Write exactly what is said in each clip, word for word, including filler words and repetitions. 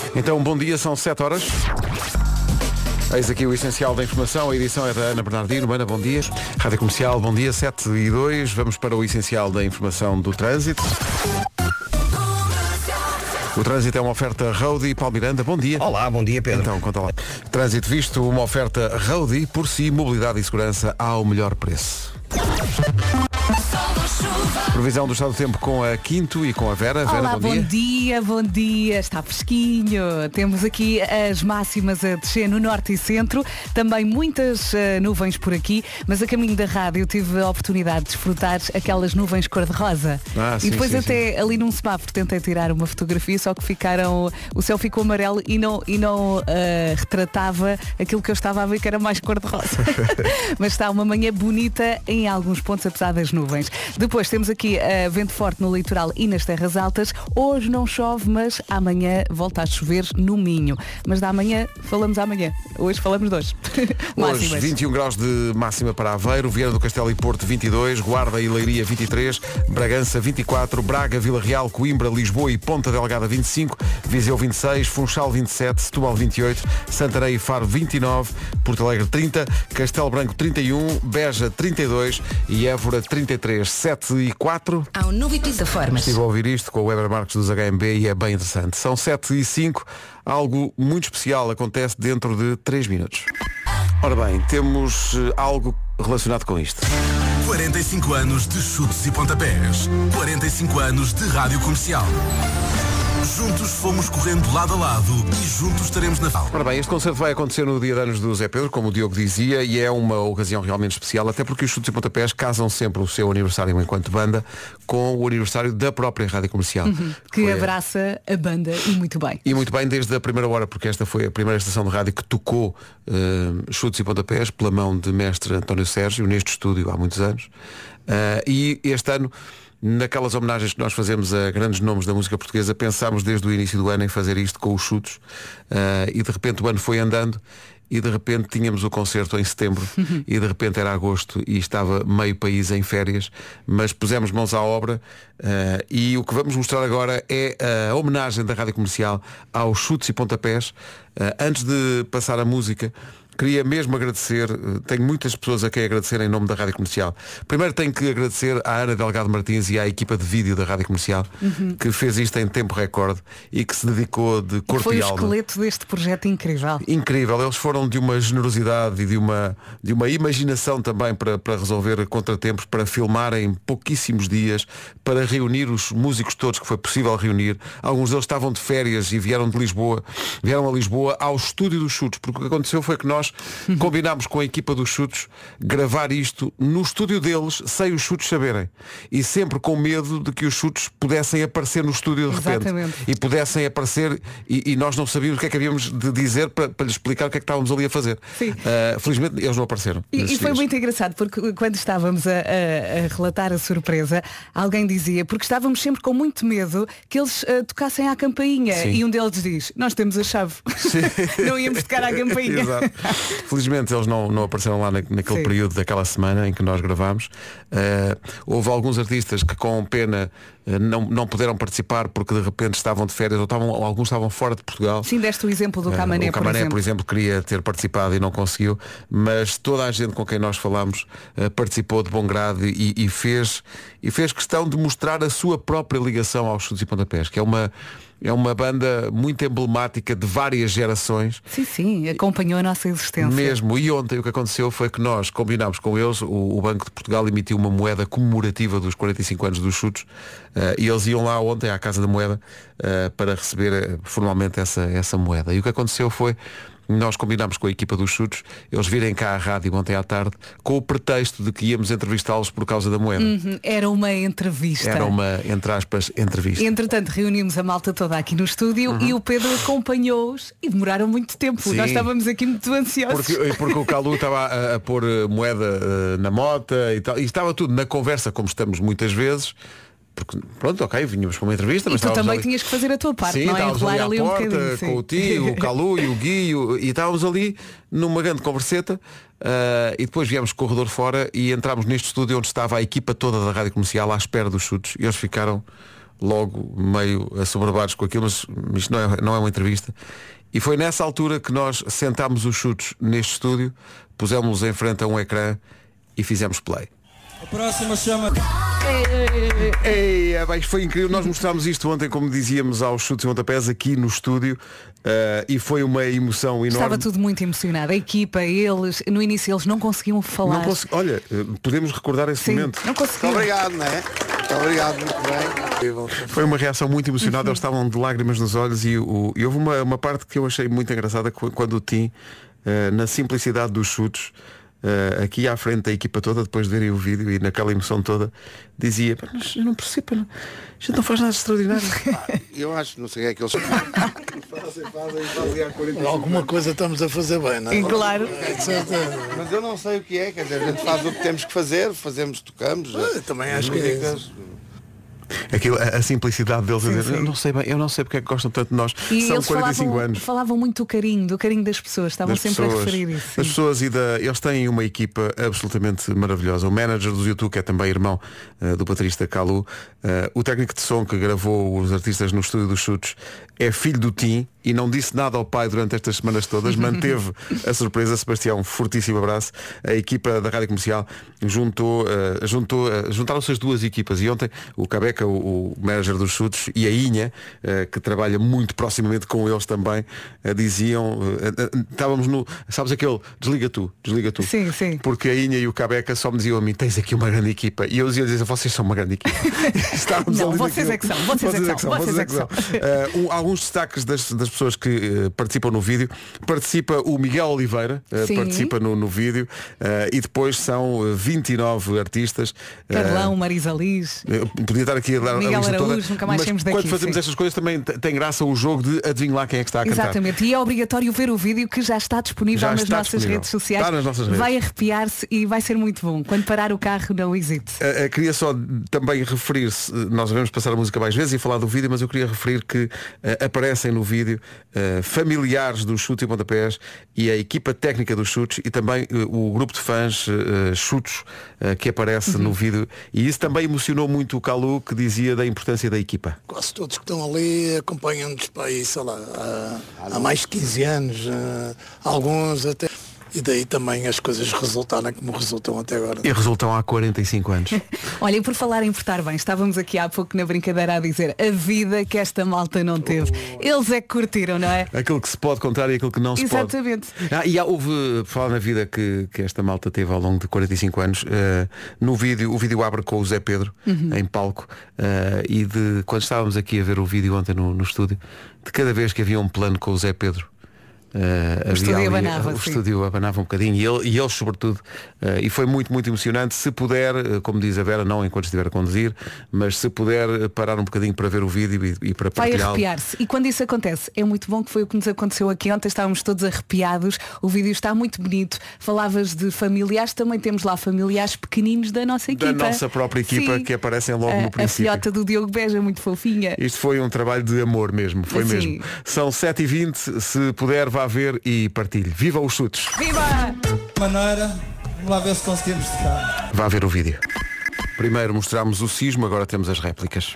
Então, bom dia, são sete horas. Eis aqui o essencial da informação, a edição é da Ana Bernardino. Ana, bom dia. Rádio Comercial, bom dia, sete e dois. Vamos para o essencial da informação do trânsito. O trânsito é uma oferta Roadie. Paulo Miranda, bom dia. Olá, bom dia, Pedro. Então, conta lá. Trânsito visto, uma oferta Roadie, por si, mobilidade e segurança ao melhor preço. Previsão do estado do tempo com a Quinto e com a Vera. Vera, Olá, bom dia. bom dia, bom dia. Está fresquinho. Temos aqui as máximas a descer no norte e centro. Também muitas uh, nuvens por aqui, mas a caminho da rádio tive a oportunidade de desfrutar aquelas nuvens cor-de-rosa. Ah, sim, e depois sim, até sim. ali num semáforo tentei tirar uma fotografia, só que ficaram, o céu ficou amarelo e não, e não uh, retratava aquilo que eu estava a ver que era mais cor-de-rosa. Mas está uma manhã bonita em alguns pontos, apesar das nuvens. Depois temos aqui uh, vento forte no litoral e nas terras altas. Hoje não chove, mas amanhã volta a chover no Minho. Mas da amanhã falamos amanhã. Hoje falamos de hoje. Hoje, vinte e um graus de máxima para Aveiro, Viana do Castelo e Porto vinte e dois, Guarda e Leiria vinte e três, Bragança vinte e quatro, Braga, Vila Real, Coimbra, Lisboa e Ponta Delgada vinte e cinco, Viseu vinte e seis, Funchal vinte e sete, Setúbal vinte e oito, Santarém e Faro vinte e nove, Porto Alegre trinta, Castelo Branco trinta e um, Beja trinta e dois e Évora trinta e três. sete e quatro. Há um novo plataformas. Estive a ouvir isto com o Weber Marques dos H M B e é bem interessante. São sete e cinco. Algo muito especial acontece dentro de três minutos. Ora bem, temos uh, algo relacionado com isto. quarenta e cinco anos de chutes e pontapés. quarenta e cinco anos de rádio comercial. Juntos fomos correndo lado a lado e juntos estaremos na final. Ora bem, este concerto vai acontecer no dia de anos do Zé Pedro, como o Diogo dizia, e é uma ocasião realmente especial, até porque os Chutes e Pontapés casam sempre o seu aniversário enquanto banda com o aniversário da própria Rádio Comercial. Uhum, que Foi abraça a banda e muito bem. E muito bem desde a primeira hora, porque esta foi a primeira estação de rádio que tocou uh, Chutes e Pontapés pela mão de mestre António Sérgio, neste estúdio há muitos anos. Uh, e este ano, naquelas homenagens que nós fazemos a grandes nomes da música portuguesa, pensámos desde o início do ano em fazer isto com os Chutos, uh, e de repente o ano foi andando e de repente tínhamos o concerto em setembro e de repente era agosto e estava meio país em férias, mas pusemos mãos à obra, uh, e o que vamos mostrar agora é a homenagem da Rádio Comercial aos Chutes e Pontapés. Uh, antes de passar a música, queria mesmo agradecer, tenho muitas pessoas a quem agradecer em nome da Rádio Comercial. Primeiro tenho que agradecer à Ana Delgado Martins e à equipa de vídeo da Rádio Comercial, uhum, que fez isto em tempo recorde e que se dedicou de corpo Foi e o alma. esqueleto deste projeto incrível. Incrível, eles foram de uma generosidade e de uma, de uma imaginação também para, para resolver contratempos, para filmar em pouquíssimos dias, para reunir os músicos todos que foi possível reunir. Alguns deles estavam de férias e vieram de Lisboa, vieram a Lisboa ao estúdio dos Chutos, porque o que aconteceu foi que nós combinámos com a equipa dos Chutos gravar isto no estúdio deles sem os Chutos saberem, e sempre com medo de que os Chutos pudessem aparecer no estúdio de repente. Exatamente. E pudessem aparecer e, e nós não sabíamos o que é que havíamos de dizer para, para lhes explicar o que é que estávamos ali a fazer. Sim. Uh, felizmente eles não apareceram. E, e foi dias. muito engraçado porque quando estávamos a, a, a relatar a surpresa, alguém dizia, porque estávamos sempre com muito medo que eles uh, tocassem à campainha. Sim. E um deles diz, nós temos a chave. Não íamos tocar à campainha. Exato. Felizmente eles não, não apareceram lá na, naquele Sim. período daquela semana em que nós gravámos. Uh, houve alguns artistas que com pena uh, não, não puderam participar porque de repente estavam de férias ou, estavam, ou alguns estavam fora de Portugal. Sim, deste o exemplo do Camané, uh, o Camané, por exemplo. por exemplo, queria ter participado e não conseguiu, mas toda a gente com quem nós falámos uh, participou de bom grado e, e, fez, e fez questão de mostrar a sua própria ligação aos Chutes e Pontapés, que é uma É uma banda muito emblemática de várias gerações. Sim, sim, acompanhou a nossa existência. Mesmo, e ontem o que aconteceu foi que nós combinámos com eles, o, o Banco de Portugal emitiu uma moeda comemorativa dos quarenta e cinco anos dos Chutos, uh, e eles iam lá ontem à Casa da Moeda uh, para receber uh, formalmente essa, essa moeda. E o que aconteceu foi, nós combinámos com a equipa dos Chutos eles virem cá à rádio ontem à tarde com o pretexto de que íamos entrevistá-los por causa da moeda. Uhum, era uma entrevista. Era uma, entre aspas, entrevista. Entretanto, reunimos a malta toda aqui no estúdio, uhum, e o Pedro acompanhou-os e demoraram muito tempo. Sim. Nós estávamos aqui muito ansiosos. Porque, porque o Calu estava a, a pôr moeda uh, na mota e tal. E estava tudo na conversa, como estamos muitas vezes. Porque, pronto, ok, vinhamos para uma entrevista, e mas tu também ali... tinhas que fazer a tua parte, sim, não é? Enrolar Enrolar ali, ali um bocadinho. com o tio, o Calu e o Gui, e estávamos ali numa grande converseta, uh, e depois viemos corredor fora e entramos neste estúdio onde estava a equipa toda da Rádio Comercial à espera dos Chutos, e eles ficaram logo meio assoberbados com aquilo, mas isto não é, não é uma entrevista. E foi nessa altura que nós sentámos os Chutos neste estúdio, pusemos-los em frente a um ecrã e fizemos play. A próxima chama... Ei, é, bem, foi incrível. Nós mostrámos isto ontem, como dizíamos, aos Chutes e Pontapés aqui no estúdio, uh, e foi uma emoção enorme. Estava tudo muito emocionado. A equipa, eles, no início eles não conseguiam falar. Não consegui... Olha, podemos recordar esse Sim, momento. Não conseguiam. Muito obrigado, não é? Muito obrigado, muito bem. Foi uma reação muito emocionada, eles estavam de lágrimas nos olhos e, o, e houve uma, uma parte que eu achei muito engraçada quando o Tim, uh, na simplicidade dos chutes, Uh, aqui à frente da equipa toda, depois de verem o vídeo e naquela emoção toda, dizia, mas eu não percebo, não, a gente não faz nada de extraordinário. Ah, eu acho, não sei o que é que eles fazem, fazem, fazem há quarenta Alguma coisa estamos a fazer bem, não é? E claro. É de certeza. Mas eu não sei o que é, quer dizer, a gente faz o que temos que fazer, fazemos, tocamos. Eu também acho que é isso. Aquilo, a, a simplicidade deles Sim, a dizer, sim. eu não sei bem, eu não sei porque é que gostam tanto de nós. E São eles quarenta e cinco falavam, anos. falavam muito do carinho, do carinho das pessoas, estavam Das sempre pessoas, a referir isso. das sim. pessoas e da, eles têm uma equipa absolutamente maravilhosa. O manager do YouTube, que é também irmão uh, do baterista Calu, uh, o técnico de som que gravou os artistas no estúdio dos Chutes, é filho do Tim e não disse nada ao pai durante estas semanas todas, manteve a surpresa. Sebastião, um fortíssimo abraço. A equipa da Rádio Comercial juntou, uh, juntou uh, juntaram-se as duas equipas e ontem o Cabeca, o, o manager dos Chutes, e a Inha, uh, que trabalha muito proximamente com eles também, uh, diziam, uh, uh, estávamos no, sabes aquele, desliga tu, desliga tu. Sim, sim. Porque a Inha e o Cabeca só me diziam a mim, tens aqui uma grande equipa. E eu dizia, dizia vocês são uma grande equipa. Estávamos Não, ali vocês naquilo. é que são, vocês é que são, vocês é que são. Uh, um, alguns destaques das, das pessoas que uh, participam no vídeo. Participa o Miguel Oliveira, uh, Sim. participa no, no vídeo, uh, e depois são uh, vinte e nove artistas. Carlão, Uh, Marisa Liz. eu podia estar aqui a dar Miguel a lista Araújo, toda, nunca mais mas saímos daqui, quando fazemos sim. estas coisas também t- tem graça o jogo de adivinhar lá quem é que está a cantar. Exatamente, e é obrigatório ver o vídeo que já está disponível Já nas está nossas disponível. redes sociais. Está nas nossas redes. Vai arrepiar-se e vai ser muito bom. Quando parar o carro, não hesite. Uh, uh, queria só também referir-se, uh, nós vamos passar a música mais vezes e falar do vídeo, mas eu queria referir que uh, aparecem no vídeo uh, familiares dos Chutes e Pontapés e a equipa técnica dos Chutes e também uh, o grupo de fãs uh, Chutos uh, que aparece Uhum. no vídeo, e isso também emocionou muito o Calu, que dizia da importância da equipa. Quase todos que estão ali acompanham-nos para aí, sei lá, há, há mais de quinze anos, uh, alguns até. E daí também as coisas resultarem como resultam até agora. E resultam há quarenta e cinco anos. Olha, e por falar em portar bem, estávamos aqui há pouco na brincadeira a dizer a vida que esta malta não teve. Eles é que curtiram, não é? Aquilo que se pode contar e aquilo que não se Exatamente. pode. Ah, e há, houve, por falar na vida que, que esta malta teve ao longo de quarenta e cinco anos, uh, no vídeo, o vídeo abre com o Zé Pedro, Uhum. em palco, uh, e de quando estávamos aqui a ver o vídeo ontem no, no estúdio, de cada vez que havia um plano com o Zé Pedro, Uh, O estúdio ali, abanava, o sim. estúdio abanava um bocadinho e, ele, e eles sobretudo, uh, e foi muito, muito emocionante. Se puder, uh, como diz a Vera, não enquanto estiver a conduzir, mas se puder uh, parar um bocadinho para ver o vídeo e, e para Vai partilhá-lo. arrepiar-se. E quando isso acontece, é muito bom, que foi o que nos aconteceu aqui ontem, estávamos todos arrepiados, o vídeo está muito bonito. Falavas de familiares, também temos lá familiares pequeninos da nossa equipa. Da nossa própria equipa, Sim. que aparecem logo a, no a princípio. filhota do Diogo Beja, muito fofinha. Isto foi um trabalho de amor mesmo, foi Sim. mesmo. São sete e vinte, se puder vá ver e partilhe. Viva os Chutes! Viva! Maneira, vamos lá ver se conseguimos tocar. Vá ver o vídeo. Primeiro mostramos o sismo, agora temos as réplicas.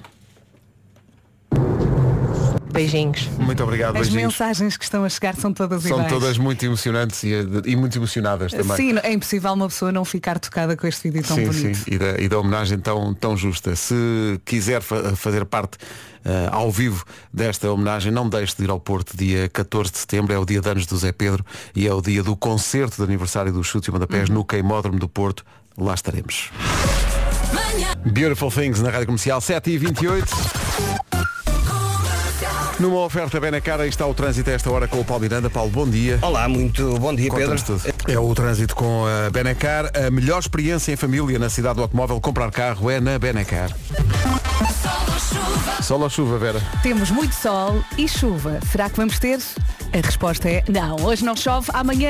Beijinhos. Muito obrigado, As beijinhos. mensagens que estão a chegar são todas São iguais. todas muito emocionantes e, e muito emocionadas também. Sim, é impossível uma pessoa não ficar tocada com este vídeo tão sim, bonito. sim. E, da, e da homenagem tão, tão justa. Se quiser fa- fazer parte uh, ao vivo desta homenagem, não deixe de ir ao Porto dia catorze de setembro, é o dia de anos do Zé Pedro e é o dia do concerto de aniversário dos Chutes e Pontapés Uhum. no Queimódromo do Porto. Lá estaremos. Beautiful Things na Rádio Comercial, sete e vinte e oito. Numa oferta bem na cara, está o trânsito a esta hora com o Paulo Miranda. Paulo, bom dia. Olá, muito bom dia, Pedro. Conta-nos tudo. É o trânsito com a Benacar. A melhor experiência em família na cidade do automóvel. Comprar carro é na Benacar. Sol ou chuva, Vera? Temos muito sol e chuva. Será que vamos ter? A resposta é não, hoje não chove, amanhã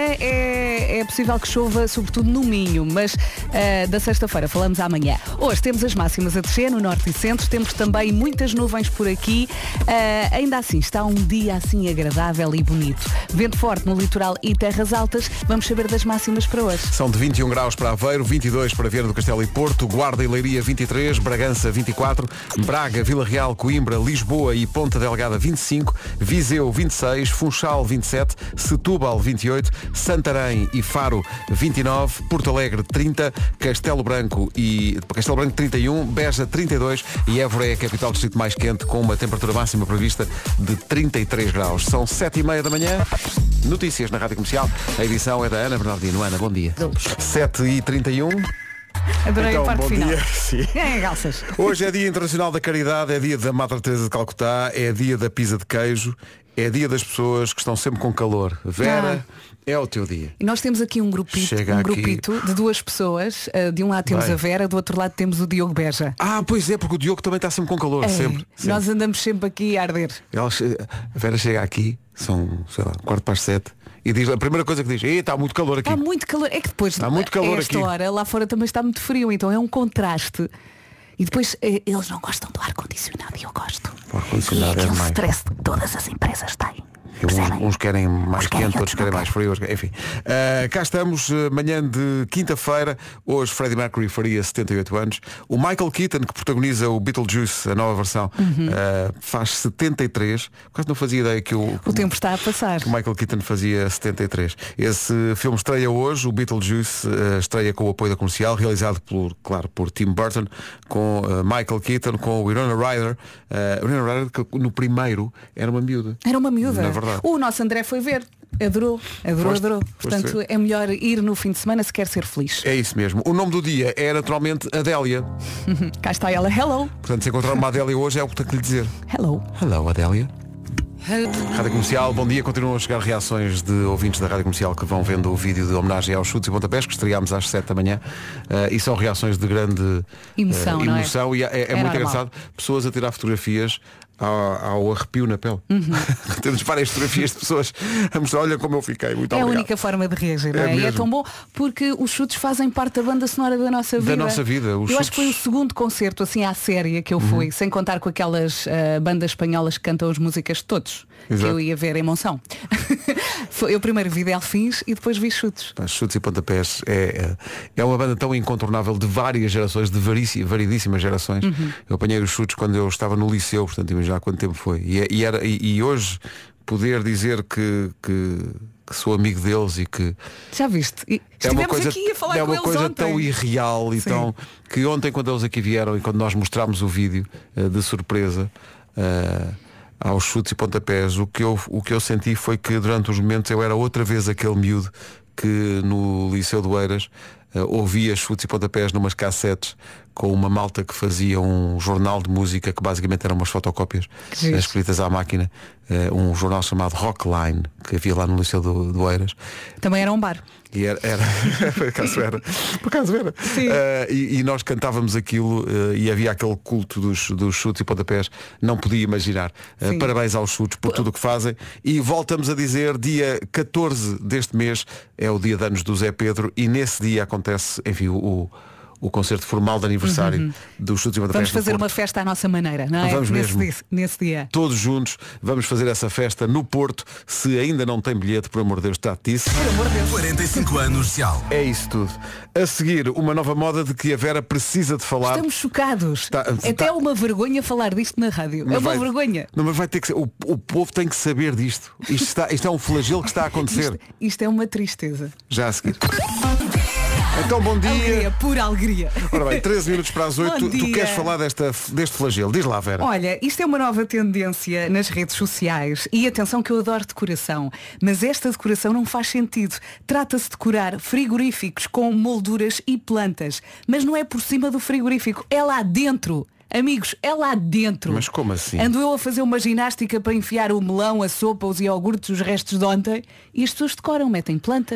é, é possível que chova, sobretudo no Minho, mas uh, da sexta-feira falamos amanhã. Hoje temos as máximas a descer no norte e centro, temos também muitas nuvens por aqui, uh, ainda assim está um dia assim agradável e bonito. Vento forte no litoral e terras altas, vamos saber das máximas para hoje. São de vinte e um graus para Aveiro, vinte e dois para Viana do Castelo e Porto, Guarda e Leiria vinte e três, Bragança vinte e quatro, Braga, Vila Real, Coimbra, Lisboa e Ponta Delgada vinte e cinco, Viseu vinte e seis, Funchal vinte e sete, Setúbal vinte e oito, Santarém e Faro vinte e nove, Porto Alegre trinta, Castelo Branco e Castelo Branco trinta e um, Beja trinta e dois e Évora é a capital do distrito mais quente com uma temperatura máxima prevista de trinta e três graus. São sete e meia da manhã. Notícias na Rádio Comercial. A edição é da Ana Bernardino. Ana, bom dia. sete e trinta e um. Adorei então, a parte bom final. Dia. Sim. É, calças. Hoje é Dia Internacional da Caridade, é dia da Madre Teresa de Calcutá, é dia da pizza de queijo, é dia das pessoas que estão sempre com calor. Vera, ah. é o teu dia. E nós temos aqui um grupito, Chega um aqui. grupito de duas pessoas. De um lado temos Vai. a Vera, do outro lado temos o Diogo Beja. Ah, pois é, porque o Diogo também está sempre com calor, É, sempre, sempre. Nós andamos sempre aqui a arder. Ela che- a Vera chega aqui, são, sei lá, quarto para as sete, e diz, a primeira coisa que diz, "Ih, está muito calor aqui. Está muito calor. É que depois, Está muito calor a esta aqui. hora, lá fora também está muito frio, então é um contraste. E depois eh, eles não gostam do ar-condicionado e eu gosto. O ar-condicionado E é aquele mais. stress que todas as empresas têm. Uns, Percebem? uns querem mais Uns querem, quente, outros outros querem não mais frio, outros- enfim. Uh, cá estamos, uh, manhã de quinta-feira. Hoje Freddie Mercury faria setenta e oito anos. O Michael Keaton, que protagoniza o Beetlejuice, a nova versão, uh, faz setenta e três. Quase não fazia ideia que o, que O tempo está a passar. que o Michael Keaton fazia setenta e três. Esse filme estreia hoje, o Beetlejuice uh, estreia com o apoio da comercial, realizado por, claro, por Tim Burton, com uh, Michael Keaton, com o Winona Ryder. Uh, Winona Ryder, que no primeiro era uma miúda. Era uma miúda. Na verdade. O nosso André foi ver. Adorou, adorou, Foste? adorou. Foste Portanto, ver? é melhor ir no fim de semana se quer ser feliz. É isso mesmo. O nome do dia é naturalmente Adélia. Cá está ela. Hello. Portanto, se encontrar uma Adélia hoje é o que tenho que lhe dizer. Hello. Hello, Adélia. Rádio Comercial, bom dia. Continuam a chegar reações de ouvintes da Rádio Comercial que vão vendo o vídeo de homenagem aos chutes e pontapés que estreámos às sete da manhã. Uh, e são reações de grande Emoção, uh, não é? emoção e é, é É muito normal. engraçado. Pessoas a tirar fotografias ao, ao arrepio na pele. Uhum. Temos várias fotografias de pessoas a mostrar, olha como eu fiquei. Muito É a obrigado. única forma de reagir, não É é? E é mesmo. tão bom porque os chutes fazem parte da banda sonora da nossa vida. nossa vida, os Eu acho que foi o chutes- segundo concerto assim à séria que eu fui, sem contar com aquelas ah, bandas espanholas que cantam as músicas de todos, Exato. que eu ia ver em Monção. Foi- eu primeiro vi Delfins e depois vi chutes. Pá, Chutes e Pontapés é, é uma banda tão incontornável de várias gerações, de varici- variedíssimas gerações. Uhum. Eu apanhei os chutes quando eu estava no liceu, portanto imagina há quanto tempo foi. E, é- e era, e, e hoje poder dizer que, que, que sou amigo deles e que Já viste? E é estivemos uma coisa, aqui a falar é com uma eles coisa ontem. tão irreal e Sim. tão que ontem quando eles aqui vieram e quando nós mostramos o vídeo eh, de surpresa eh, aos chutes e pontapés, o que, eu, o que eu senti foi que durante os momentos eu era outra vez aquele miúdo que no Liceu do Eiras eh, ouvia chutes e pontapés numas cassetes com uma malta que fazia um jornal de música que basicamente eram umas fotocópias Que giro. eh, escritas à máquina, eh, um jornal chamado Rockline que havia lá no Liceu do, do Eiras. Também era um bar. E era, era por acaso era, por acaso era. Sim. Eh, e, e nós cantávamos aquilo eh, e havia aquele culto dos, dos chutes e pontapés, não podia imaginar. Eh, Sim. parabéns aos chutes por tudo o que fazem. E voltamos a dizer, dia catorze deste mês é o dia de anos do Zé Pedro e nesse dia acontece, enfim, o, o, o concerto formal de aniversário dos chutes e pontapés. Vamos do fazer Porto. uma festa à nossa maneira, não é? Vamos nesse, mesmo. dia, nesse dia. Todos juntos vamos fazer essa festa no Porto. Se ainda não tem bilhete, por amor de Deus, trate disso. quarenta e cinco anos Cial. É isso tudo. A seguir, uma nova moda de que a Vera precisa de falar. Estamos chocados. Está- Até está- é uma vergonha falar disto na rádio. Mas é uma vai- vergonha. Não, mas vai ter que ser. O, o povo tem que saber disto. Isto, está, isto é um flagelo que está a acontecer. Isto, isto é uma tristeza. Já a seguir. Então, bom dia. Alegria, pura alegria. Ora bem, treze minutos para as oito. Bom Tu, tu dia. queres falar desta, deste flagelo? Diz lá, Vera. Olha, isto é uma nova tendência nas redes sociais e atenção que eu adoro decoração, mas esta decoração não faz sentido. Trata-se de decorar frigoríficos com molduras e plantas, mas não é por cima do frigorífico, é lá dentro. Amigos, é lá dentro. Mas como assim? Ando eu a fazer uma ginástica para enfiar o melão, a sopa, os iogurtes, os restos de ontem e as pessoas decoram, metem plantas.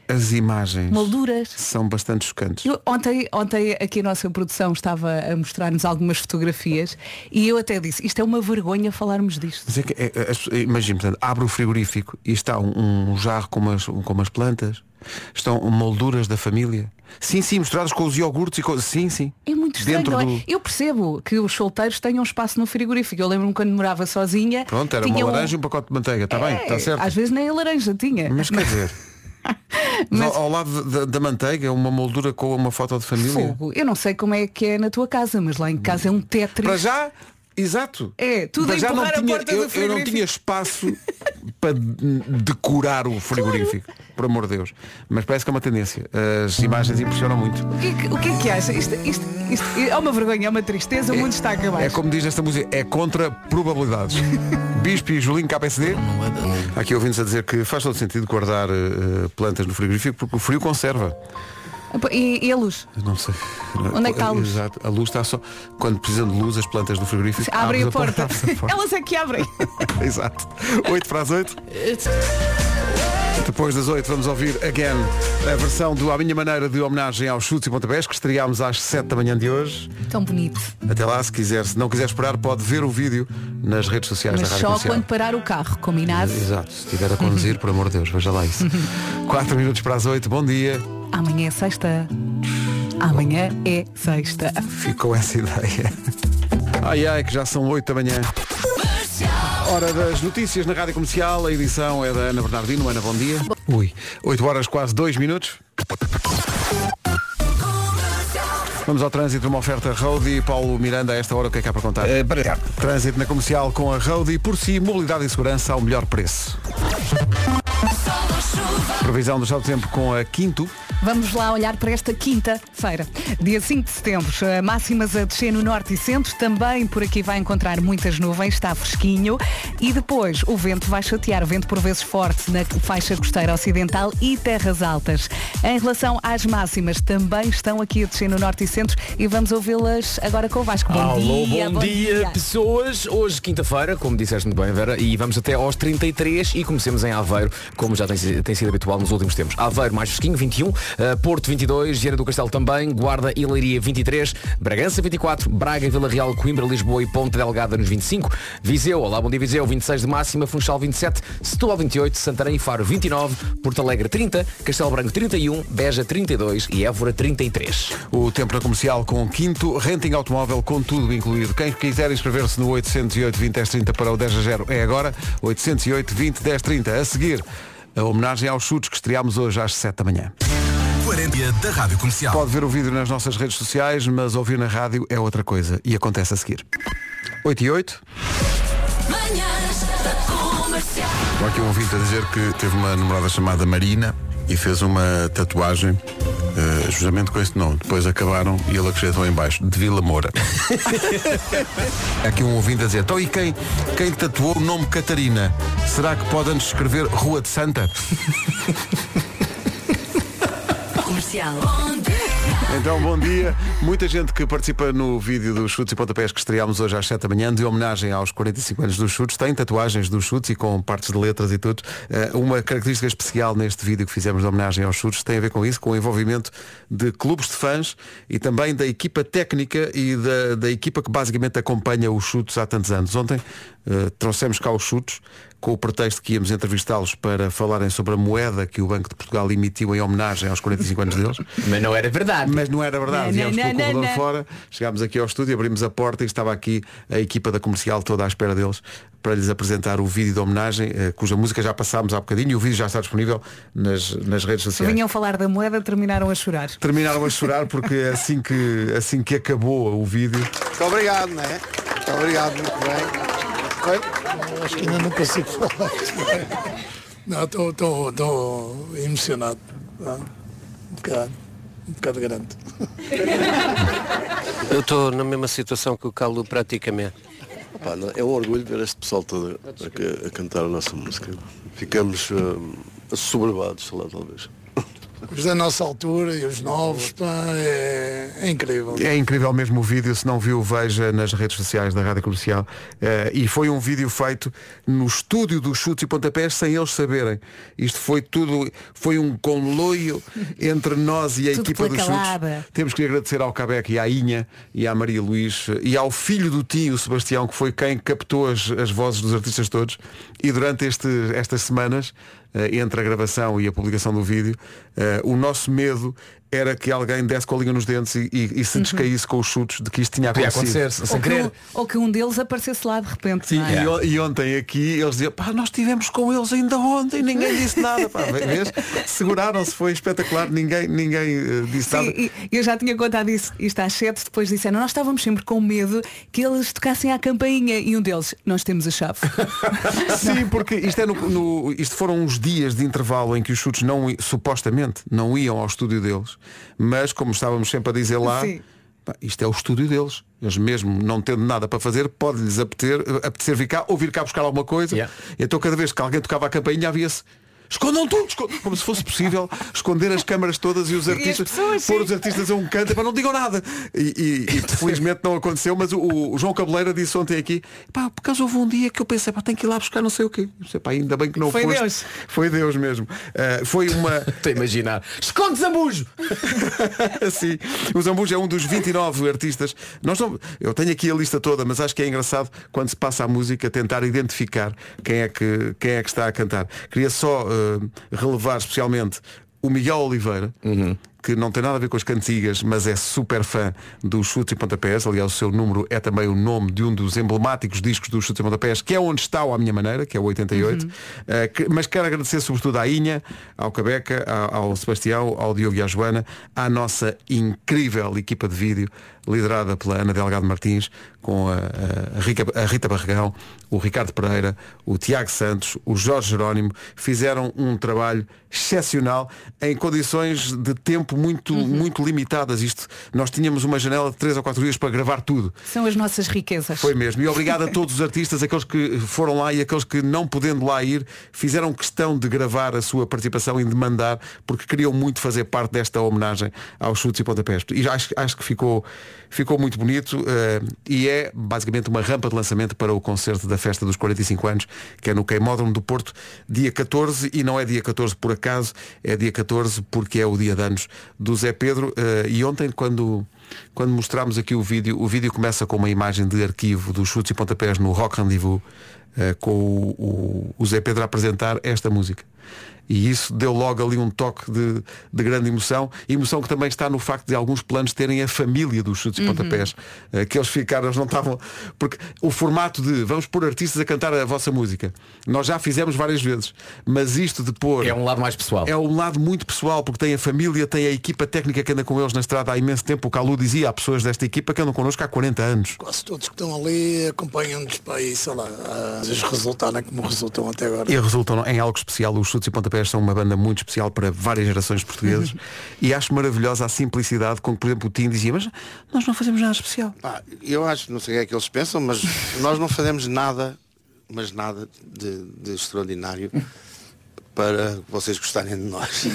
As imagens molduras são bastante chocantes. Eu, ontem, ontem aqui a nossa produção estava a mostrar-nos algumas fotografias e eu até disse, isto é uma vergonha falarmos disto. Mas é que, é, é, imagina, portanto, abre o frigorífico e está um, um jarro com umas, com umas plantas, estão molduras da família. Sim, sim, misturados com os iogurtes e com... Sim, sim. É muito estranho, Dentro não é? do... Eu percebo que os solteiros tenham espaço no frigorífico. Eu lembro-me quando morava sozinha. Pronto, era uma laranja um... e um pacote de manteiga, está é, bem, está certo. Às vezes nem a laranja tinha. Mas quer dizer... Mas, Mas ao, ao lado da, da manteiga, uma moldura com uma foto de família. Fogo. Eu não sei como é que é na tua casa, mas lá em casa é um Tetris. Para já, exato. É, tudo a já não empurrar tinha, a porta eu, do frigorífico. eu não tinha espaço para decorar o frigorífico, claro. Por amor de Deus. Mas parece que é uma tendência. As imagens impressionam muito. O que é que, o que, é que acha? Isto, isto, isto é uma vergonha, é uma tristeza, o é, mundo está a acabar. É como diz esta música, é contra probabilidades. Bispo e Julinho K P S D. Aqui ouvindo-se a dizer que faz todo sentido guardar uh, plantas no frigorífico porque o frio conserva. E, e a luz? Não sei. Onde é que está a luz? Exato. A luz está só. Quando precisam de luz, as plantas no frigorífico abrem a, a porta. porta. Elas é que abrem. Exato. oito para as oito. Depois das oito vamos ouvir Again, a versão do À Minha Maneira de homenagem aos Chutes e Pontapés, que estreámos às sete da manhã de hoje. Tão bonito. Até lá, se quiser, se não quiser esperar, pode ver o vídeo nas redes sociais Mas da Rádio só Comercial. Quando parar o carro, combinado? Exato, se estiver a conduzir, por amor de Deus, veja lá isso. quatro minutos para as oito, bom dia. Amanhã é sexta. Amanhã é sexta. Ficou essa ideia. Ai ai, que já são oito da manhã. Hora das notícias na Rádio Comercial, a edição é da Ana Bernardino. Ana, bom dia. Ui, oito horas, quase dois minutos. Vamos ao trânsito, uma oferta Roadie. Paulo Miranda, a esta hora o que é que há para contar? Uh, para... Trânsito na Comercial com a Roadie, por si, mobilidade e segurança ao melhor preço. Previsão do estado do tempo com a Quinto. Vamos lá olhar para esta quinta-feira, dia cinco de setembro, máximas a descer no norte e centro, também por aqui vai encontrar muitas nuvens, está fresquinho e depois o vento vai chatear, o vento por vezes forte na faixa costeira ocidental e terras altas. Em relação às máximas, também estão aqui a descer no norte e centro e vamos ouvi-las agora com o Vasco. Bom Alô, dia, bom, bom dia, dia, pessoas. Hoje, quinta-feira, como disseste muito bem, Vera, e vamos até aos trinta e três e comecemos em Aveiro, como já tem, tem sido habitual nos últimos tempos. Aveiro mais fresquinho, vinte e um, uh, Porto vinte e dois, Viana do Castelo também, Guarda e Leiria vinte e três, Bragança vinte e quatro, Braga, Vila Real, Coimbra, Lisboa e Ponta Delgada nos vinte e cinco, Viseu, olá, bom dia Viseu, vinte e seis de máxima, Funchal vinte e sete, Setúbal vinte e oito, Santarém e Faro vinte e nove, Porto Alegre trinta, Castelo Branco trinta e um, Beja trinta e dois e Évora trinta e três. O tempo na Comercial com Quinto, renting automóvel com tudo incluído. Quem quiser inscrever-se no oitocentos e oito, vinte, dez, trinta para o dez a zero é agora, oitocentos e oito, vinte, dez, trinta. A seguir, a homenagem aos chutes que estreámos hoje às sete da manhã. quarenta da Rádio Comercial. Pode ver o vídeo nas nossas redes sociais, mas ouvir na rádio é outra coisa. E acontece a seguir. oito e oito. Estou aqui um ouvinte a dizer que teve uma namorada chamada Marina e fez uma tatuagem uh, justamente com esse nome. Depois acabaram e ele acrescentou em baixo de Vila Moura. Aqui um ouvinte a dizer, então e quem, quem tatuou o nome Catarina? Será que pode antes escrever Rua de Santa? Comercial. Então, bom dia. Muita gente que participa no vídeo dos Chutes e Pontapés que estreámos hoje às sete da manhã, de homenagem aos quarenta e cinco anos dos Chutes, tem tatuagens dos Chutes e com partes de letras e tudo. Uh, uma característica especial neste vídeo que fizemos de homenagem aos Chutes tem a ver com isso, com o envolvimento de clubes de fãs e também da equipa técnica e da, da equipa que basicamente acompanha os Chutes há tantos anos. Ontem uh, trouxemos cá os Chutes com o pretexto que íamos entrevistá-los para falarem sobre a moeda que o Banco de Portugal emitiu em homenagem aos quarenta e cinco anos deles. Mas não era verdade. Mas não era verdade. Não, Íamos não, pelo não, corredor não. fora, chegámos aqui ao estúdio, abrimos a porta e estava aqui a equipa da Comercial toda à espera deles para lhes apresentar o vídeo de homenagem, eh, cuja música já passámos há bocadinho e o vídeo já está disponível nas, nas redes sociais. Vinham falar da moeda, terminaram a chorar. Terminaram a chorar porque assim que, assim que acabou o vídeo. Muito obrigado, não é? Muito obrigado, muito bem. Acho que ainda não consigo falar. Não, estou emocionado. Tá? Um bocado, um bocado grande. Eu estou na mesma situação que o Calu praticamente. Pá, não, é um orgulho ver este pessoal todo a, a cantar a nossa música. Ficamos uh, assoberbados, sei lá, talvez. os da nossa altura e os novos, pá, é, é incrível. É incrível mesmo o vídeo, se não viu, veja nas redes sociais da Rádio Comercial. Uh, e foi um vídeo feito no estúdio dos Chutes e Pontapés sem eles saberem. Isto foi tudo, foi um conluio entre nós e a Tudo equipa pela dos calada. Chutes. Temos que agradecer ao Cabeca e à Inha e à Maria Luís e ao filho do tio, Sebastião, que foi quem captou as, as vozes dos artistas todos. E durante este, estas semanas, entre a gravação e a publicação do vídeo, uh, o nosso medo era que alguém desse com a língua nos dentes e, e, e se descaísse com os chutes de que isto tinha Podia acontecido. acontecer, sem Ou que, querer. um, ou que um deles aparecesse lá de repente. Sim, não é? e, o- e ontem aqui eles diziam, pá, nós estivemos com eles ainda ontem, ninguém disse nada. Pá, vês? Seguraram-se, foi espetacular, ninguém, ninguém uh, disse Sim, nada. e eu já tinha contado isso, isto às sete, depois disseram, nós estávamos sempre com medo que eles tocassem à campainha e um deles, nós temos a chave. Sim, porque isto, é no, no- isto foram uns dias de intervalo em que os chutes não, i- supostamente não iam ao estúdio deles, mas como estávamos sempre a dizer lá, Sim. pá, isto é o estúdio deles. Eles mesmo não tendo nada para fazer, pode-lhes apetecer, apetecer vir cá ou vir cá buscar alguma coisa. Yeah. Então cada vez que alguém tocava a campainha havia-se escondam tudo, escondam, como se fosse possível esconder as câmaras todas e os artistas, pessoas, pôr sim. os artistas a um canto, para não digam nada. E, e- e felizmente não aconteceu, mas o, o João Cabeleira disse ontem aqui, pá, por causa houve um dia que eu pensei, pá, tenho que ir lá buscar não sei o quê. Eu sei, pá, ainda bem que não Foi foste. Deus. Foi Deus mesmo. Uh, foi uma. Estou a imaginar. Esconde Zambujo! Sim, o Zambujo é um dos vinte e nove artistas. Nós não, eu tenho aqui a lista toda, mas acho que é engraçado quando se passa a música tentar identificar quem é que, quem é que está a cantar. Queria só uh, relevar especialmente o Miguel Oliveira, que não tem nada a ver com as cantigas, mas é super fã dos Chutes e Pontapés. Aliás, o seu número é também o nome de um dos emblemáticos discos dos Chutes e Pontapés, que é Onde Está o À Minha Maneira, que é o oitenta e oito. Uh, que- mas quero agradecer sobretudo à Inha, ao Cabeca, ao, ao Sebastião, ao Diogo e à Joana, à nossa incrível equipa de vídeo, liderada pela Ana Delgado Martins, com a, a, Rica- a Rita Barregão, o Ricardo Pereira, o Tiago Santos, o Jorge Jerónimo. Fizeram um trabalho excepcional em condições de tempo muito, muito limitadas. Isto, nós tínhamos uma janela de três ou quatro dias para gravar tudo. São as nossas riquezas. Foi mesmo. E obrigado a todos os artistas, aqueles que foram lá e aqueles que não podendo lá ir, fizeram questão de gravar a sua participação e de mandar, porque queriam muito fazer parte desta homenagem aos Chutes e Pontapés. E acho, acho que ficou, ficou muito bonito eh, e é basicamente uma rampa de lançamento para o concerto da Festa dos quarenta e cinco anos, que é no Queimódromo do Porto, dia catorze, e não é dia catorze por acaso, é dia catorze porque é o dia de anos do Zé Pedro. eh, e ontem, quando... Quando mostramos aqui o vídeo, o vídeo começa com uma imagem de arquivo dos Chutes e Pontapés no Rock Rendezvous, eh, com o, o, o Zé Pedro a apresentar esta música. E isso deu logo ali um toque de, de grande emoção. Emoção que também está no facto de alguns planos terem a família dos Chutes e Pontapés. eh, Que eles ficaram, eles não estavam. Porque o formato de vamos pôr artistas a cantar a vossa música, nós já fizemos várias vezes. Mas isto de pôr. É um lado mais pessoal. É um lado muito pessoal, porque tem a família, tem a equipa técnica que anda com eles na estrada há imenso tempo. O Calu dizia, há pessoas desta equipa que andam connosco há quarenta anos. Quase todos que estão ali acompanham-nos para aí, sei lá, às vezes resultarem como resultam até agora. E resultam em algo especial. Os Chutes e Pontapés são uma banda muito especial para várias gerações de portugueses. E acho maravilhosa a simplicidade com que, por exemplo, o Tim dizia, mas nós não fazemos nada especial. Pá, eu acho, não sei o que é que eles pensam, mas nós não fazemos nada, mas nada de, de extraordinário para vocês gostarem de nós.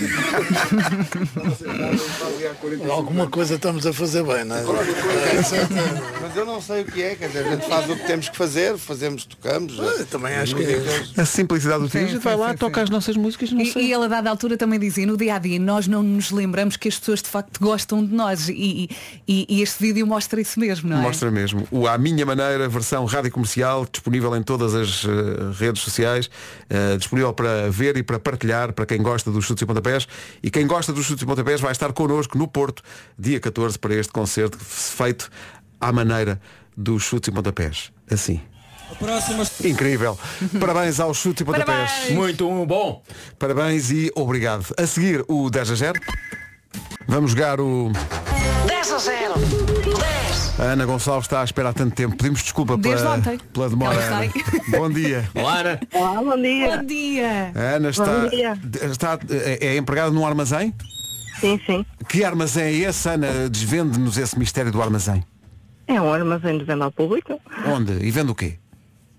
Alguma coisa estamos a fazer bem, não é? Mas eu não sei o que é, quer dizer, a gente faz o que temos que fazer, fazemos, tocamos. Eu também acho que é. A simplicidade do Tim, a Sim, gente vai sim, lá, sim, toca sim. as nossas músicas, não E, sei. e ele a dada altura também dizia, no dia a dia nós não nos lembramos que as pessoas de facto gostam de nós e, e, e este vídeo mostra isso mesmo, não é? Mostra mesmo. O À Minha Maneira, versão rádio comercial, disponível em todas as uh, redes sociais, uh, disponível para ver e para partilhar, para quem gosta dos Chutes e Pontapés. E quem gosta dos Chutes e Pontapés vai estar connosco no Porto, dia catorze, para este concerto feito à maneira dos Chutes e Pontapés. Assim. Próxima... Incrível. Parabéns aos Chutes e Pontapés. Parabéns. Muito bom. Parabéns e obrigado. A seguir, o dez a zero. Vamos jogar o... dez a zero. dez. A Ana Gonçalves está à espera há tanto tempo. Pedimos desculpa Desde pela, ontem. pela demora. Ela está Ana. aí. Bom dia. Olá, Ana. Olá, bom dia. Bom dia! A Ana está, Bom dia. está é, é empregada num armazém? Sim, sim. Que armazém é esse, Ana? Desvende-nos esse mistério do armazém. É um armazém de venda ao público. Onde? E vende o quê?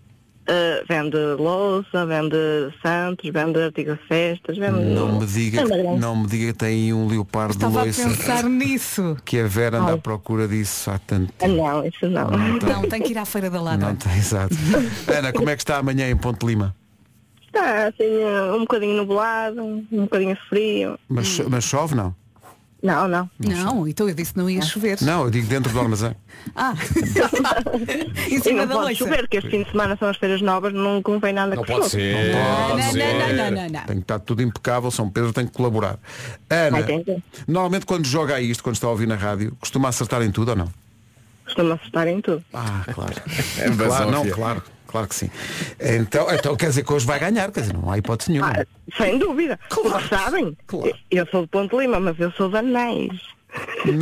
Uh, vende louça, vende santos, vende artigos de festas, vende... Não me diga, não me diga que tem aí um leopardo de Estava loiça. a pensar nisso. Que a Vera anda Ai. à procura disso há tanto Ah, tempo. não, isso não. Não, tem que ir à Feira da Lata. Não tem, exato. Ana, como é que está amanhã em Ponte Lima? Está assim uh, um bocadinho nublado, um bocadinho frio. Mas, cho- mas chove, não? Não, não. Não, então eu disse que não ia chover. Não, eu digo dentro do armazém. Ah, em E cima não da pode loiça. chover, que este fim de semana são as feiras novas, não convém nada Não que pode chova. ser. Não, Não pode não, ser. não, não, não, não. Tem que estar tudo impecável, São Pedro tem que colaborar. Ana, Ai, tem que. normalmente quando joga a isto, quando está a ouvir na rádio, costuma acertar em tudo ou não? Costuma acertar em tudo. Ah, claro. É claro, não, basófia. claro, claro que sim. Então, então quer dizer que hoje vai ganhar, quer dizer, não há hipótese nenhuma. Ah, sem dúvida. Claro. Sabem? Claro. Eu sou de Ponte Lima, mas eu sou de Anéis. Não.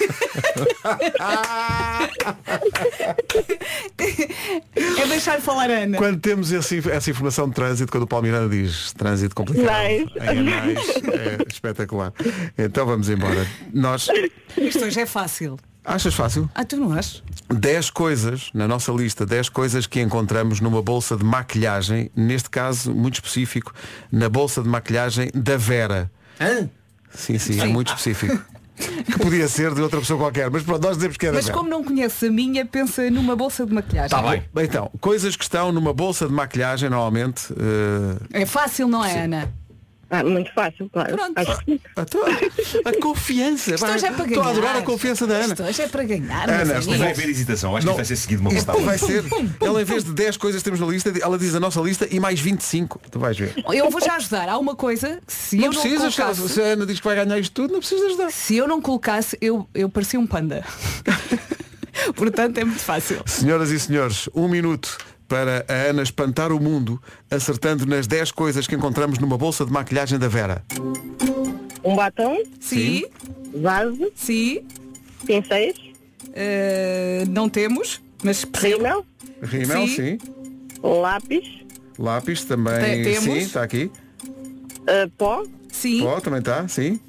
É deixar falar a Ana. Quando temos esse, essa informação de trânsito, quando o Paulo Miranda diz trânsito complicado, Nice. em Anais, é espetacular. Então vamos embora. Nós, Isto hoje é fácil. achas fácil? Ah, tu não achas? dez coisas, na nossa lista, dez coisas que encontramos numa bolsa de maquilhagem, neste caso, muito específico, na bolsa de maquilhagem da Vera. Hã? Sim, sim, é muito específico. Que podia ser de outra pessoa qualquer, mas pronto, nós dizemos que é da Mas Vera. como não conhece a minha, pensa numa bolsa de maquilhagem. Tá bem. Então, coisas que estão numa bolsa de maquilhagem, normalmente. eh, É fácil, não é, Ana? Ah, muito fácil, claro. Pronto. Acho que sim. a, tua- a confiança. Isto vai- hoje é para ganhar. Estou a adorar a confiança da Ana. Isto hoje é para ganhar. Ana, meus isto Vai amigos. haver hesitação, acho Não. que vai ser seguido uma Isto vontade. vai ser. Ela em vez de dez coisas que temos na lista, ela diz a nossa lista e mais vinte e cinco. Tu vais ver. Eu vou já ajudar. Há uma coisa que se Não eu não precisas, colocasse, se a Ana diz que vai ganhar isto tudo, não precisas ajudar. se eu não colocasse, eu, eu parecia um panda. Portanto é muito fácil. Senhoras e senhores, um minuto para a Ana espantar o mundo acertando nas dez coisas que encontramos numa bolsa de maquilhagem da Vera. Um batom, Sim, vaso, sim. pincéis, eh, não temos, mas rímel, Rímel, Sim. sim. lápis, Lápis também. Tem- temos. Sim, está aqui. uh, pó, sim, Pó também está, sim.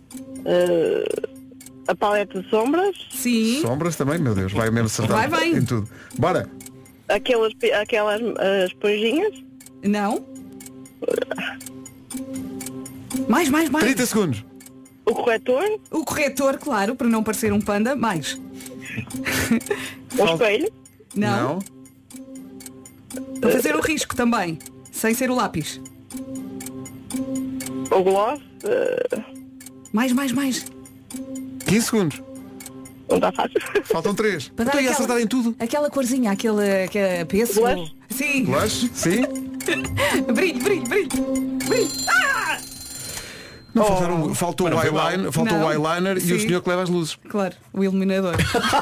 a paleta de sombras, sim. Sombras também, meu Deus, vai mesmo acertar Vai bem. em tudo. Bora! aquelas, pi- aquelas uh, esponjinhas, Não. Mais, mais, mais. trinta segundos. o corretor, O corretor, claro, para não parecer um panda. Mais. o espelho, Não. Para fazer o risco também. Sem ser o lápis. o gloss, uh, Mais, mais, mais. quinze segundos. não está fácil. Faltam três. Para dar Estou a aquela- acertar em tudo. Aquela corzinha, aquele, aquele pêssego. Blush? Sim. Blush, sim. Brilho, brilho, brilho. Brilho. Ah! Não, faltaram- faltou o Mas não foi eyeliner, mal. faltou o Não. eyeliner e o Sim. senhor que leva as luzes. Claro, o iluminador.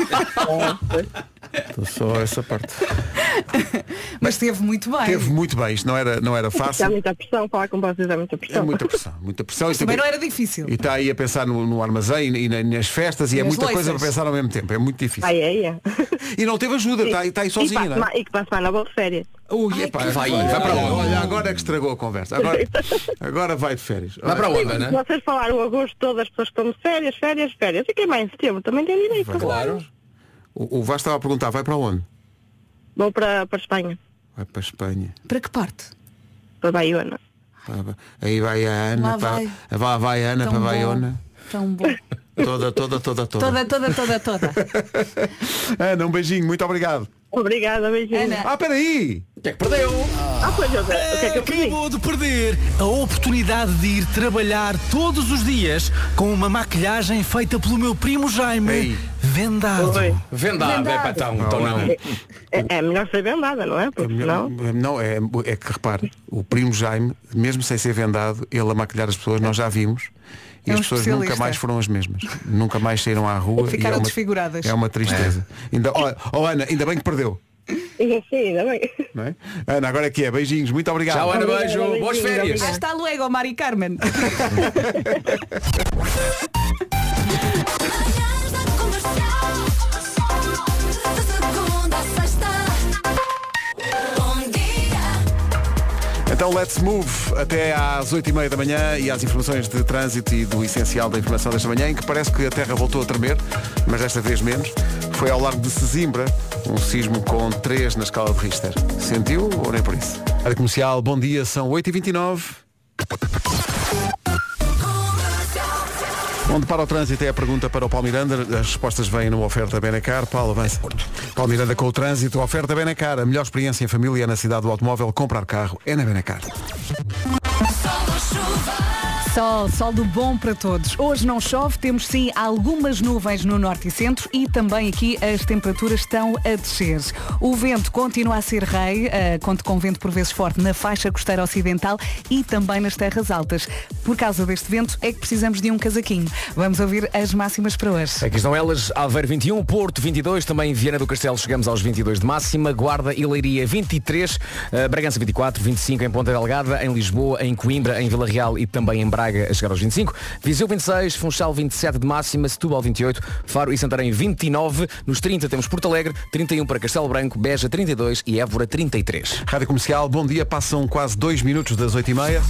Então só essa parte. Mas esteve muito bem. Teve muito bem, isto não era, não era Isto é fácil. muita pressão, falar com vocês é muita É pressão. muita pressão, muita pressão. E Também também- não era difícil. E está aí a pensar no, no armazém e na- nas festas e é Nas muita coisa loiças. para pensar ao mesmo tempo. É muito difícil. Ai, ai, ai. E não teve ajuda, está aí, está aí E sozinha, para, não é? e que para a semana vou de férias. Ui, epá, Vai, vai para onde? Olha, agora é que estragou a conversa. Agora, agora vai de férias. Vai para onde, Ana? Vocês falaram o agosto, todas as pessoas estão de férias, férias, férias. E quem mais em setembro também tem direito. Claro. O, o Vasco estava a perguntar, vai para onde? Vou para, para a Espanha, Vai para a Espanha. Para que parte? para Baiona. Para- Aí vai a Ana, Lá vai. para, vai, vai a Ana Tão para bom. Baiona. Tão bom. Toda, toda, toda, toda. Toda, toda, toda, toda. Ana, um beijinho, muito obrigado. Obrigada, beijinho. Ana. Ah, peraí! O que é que perdeu? Ah, pois, eu, o que é que eu pedi? Acabou de perder a oportunidade de ir trabalhar todos os dias com uma maquilhagem feita pelo meu primo Jaime, Ei. vendado. Oi. Vendado, é para tão, então não. É, é melhor ser vendada, não é? Porque senão... Não, é, é que repare, o primo Jaime, mesmo sem ser vendado, ele a maquilhar as pessoas, nós já vimos. E É as um pessoas nunca especialista. mais foram as mesmas. Nunca mais saíram à rua. e Ficaram é uma, desfiguradas. É uma tristeza. Ainda, oh, oh, Ana, ainda bem que perdeu. Sim, ainda bem. Não é? Ana, agora é que é. Beijinhos, muito obrigado. Tchau, Ana, Obrigada, beijo. beijinho, Boas férias. obrigada. Hasta luego, Mari Carmen. Então let's move até às oito e meia da manhã e às informações de trânsito e do essencial da informação desta manhã, em que parece que a Terra voltou a tremer, mas desta vez menos. Foi ao largo de Sesimbra, um sismo com três na escala de Richter. Sentiu ou nem por isso? Rádio Comercial, bom dia, são oito e vinte e nove. Onde para o trânsito é a pergunta para o Paulo Miranda. As respostas vêm numa oferta Benacar. Paulo, avança. Paulo Miranda com o trânsito. Oferta Benacar. A melhor experiência em família na cidade do automóvel. Comprar carro é na Benacar. Sol, sol do bom para todos. Hoje não chove, temos sim algumas nuvens no norte e centro e também aqui as temperaturas estão a descer. O vento continua a ser rei, uh, conto com vento por vezes forte na faixa costeira ocidental e também nas terras altas. Por causa deste vento é que precisamos de um casaquinho. Vamos ouvir as máximas para hoje. Aqui estão elas, Aveiro vinte e um, Porto vinte e dois, também Viana do Castelo chegamos aos vinte e dois de máxima, Guarda e Leiria vinte e três, uh, Bragança vinte e quatro, vinte e cinco em Ponta Delgada, em Lisboa, em Coimbra, em Vila Real e também em Braga a chegar aos vinte e cinco, Viseu vinte e seis, Funchal vinte e sete de máxima, Setúbal vinte e oito, Faro e Santarém vinte e nove, nos trinta temos Porto Alegre, trinta e um para Castelo Branco, Beja trinta e dois e Évora trinta e três. Rádio Comercial, bom dia, passam quase dois minutos das oito e meia.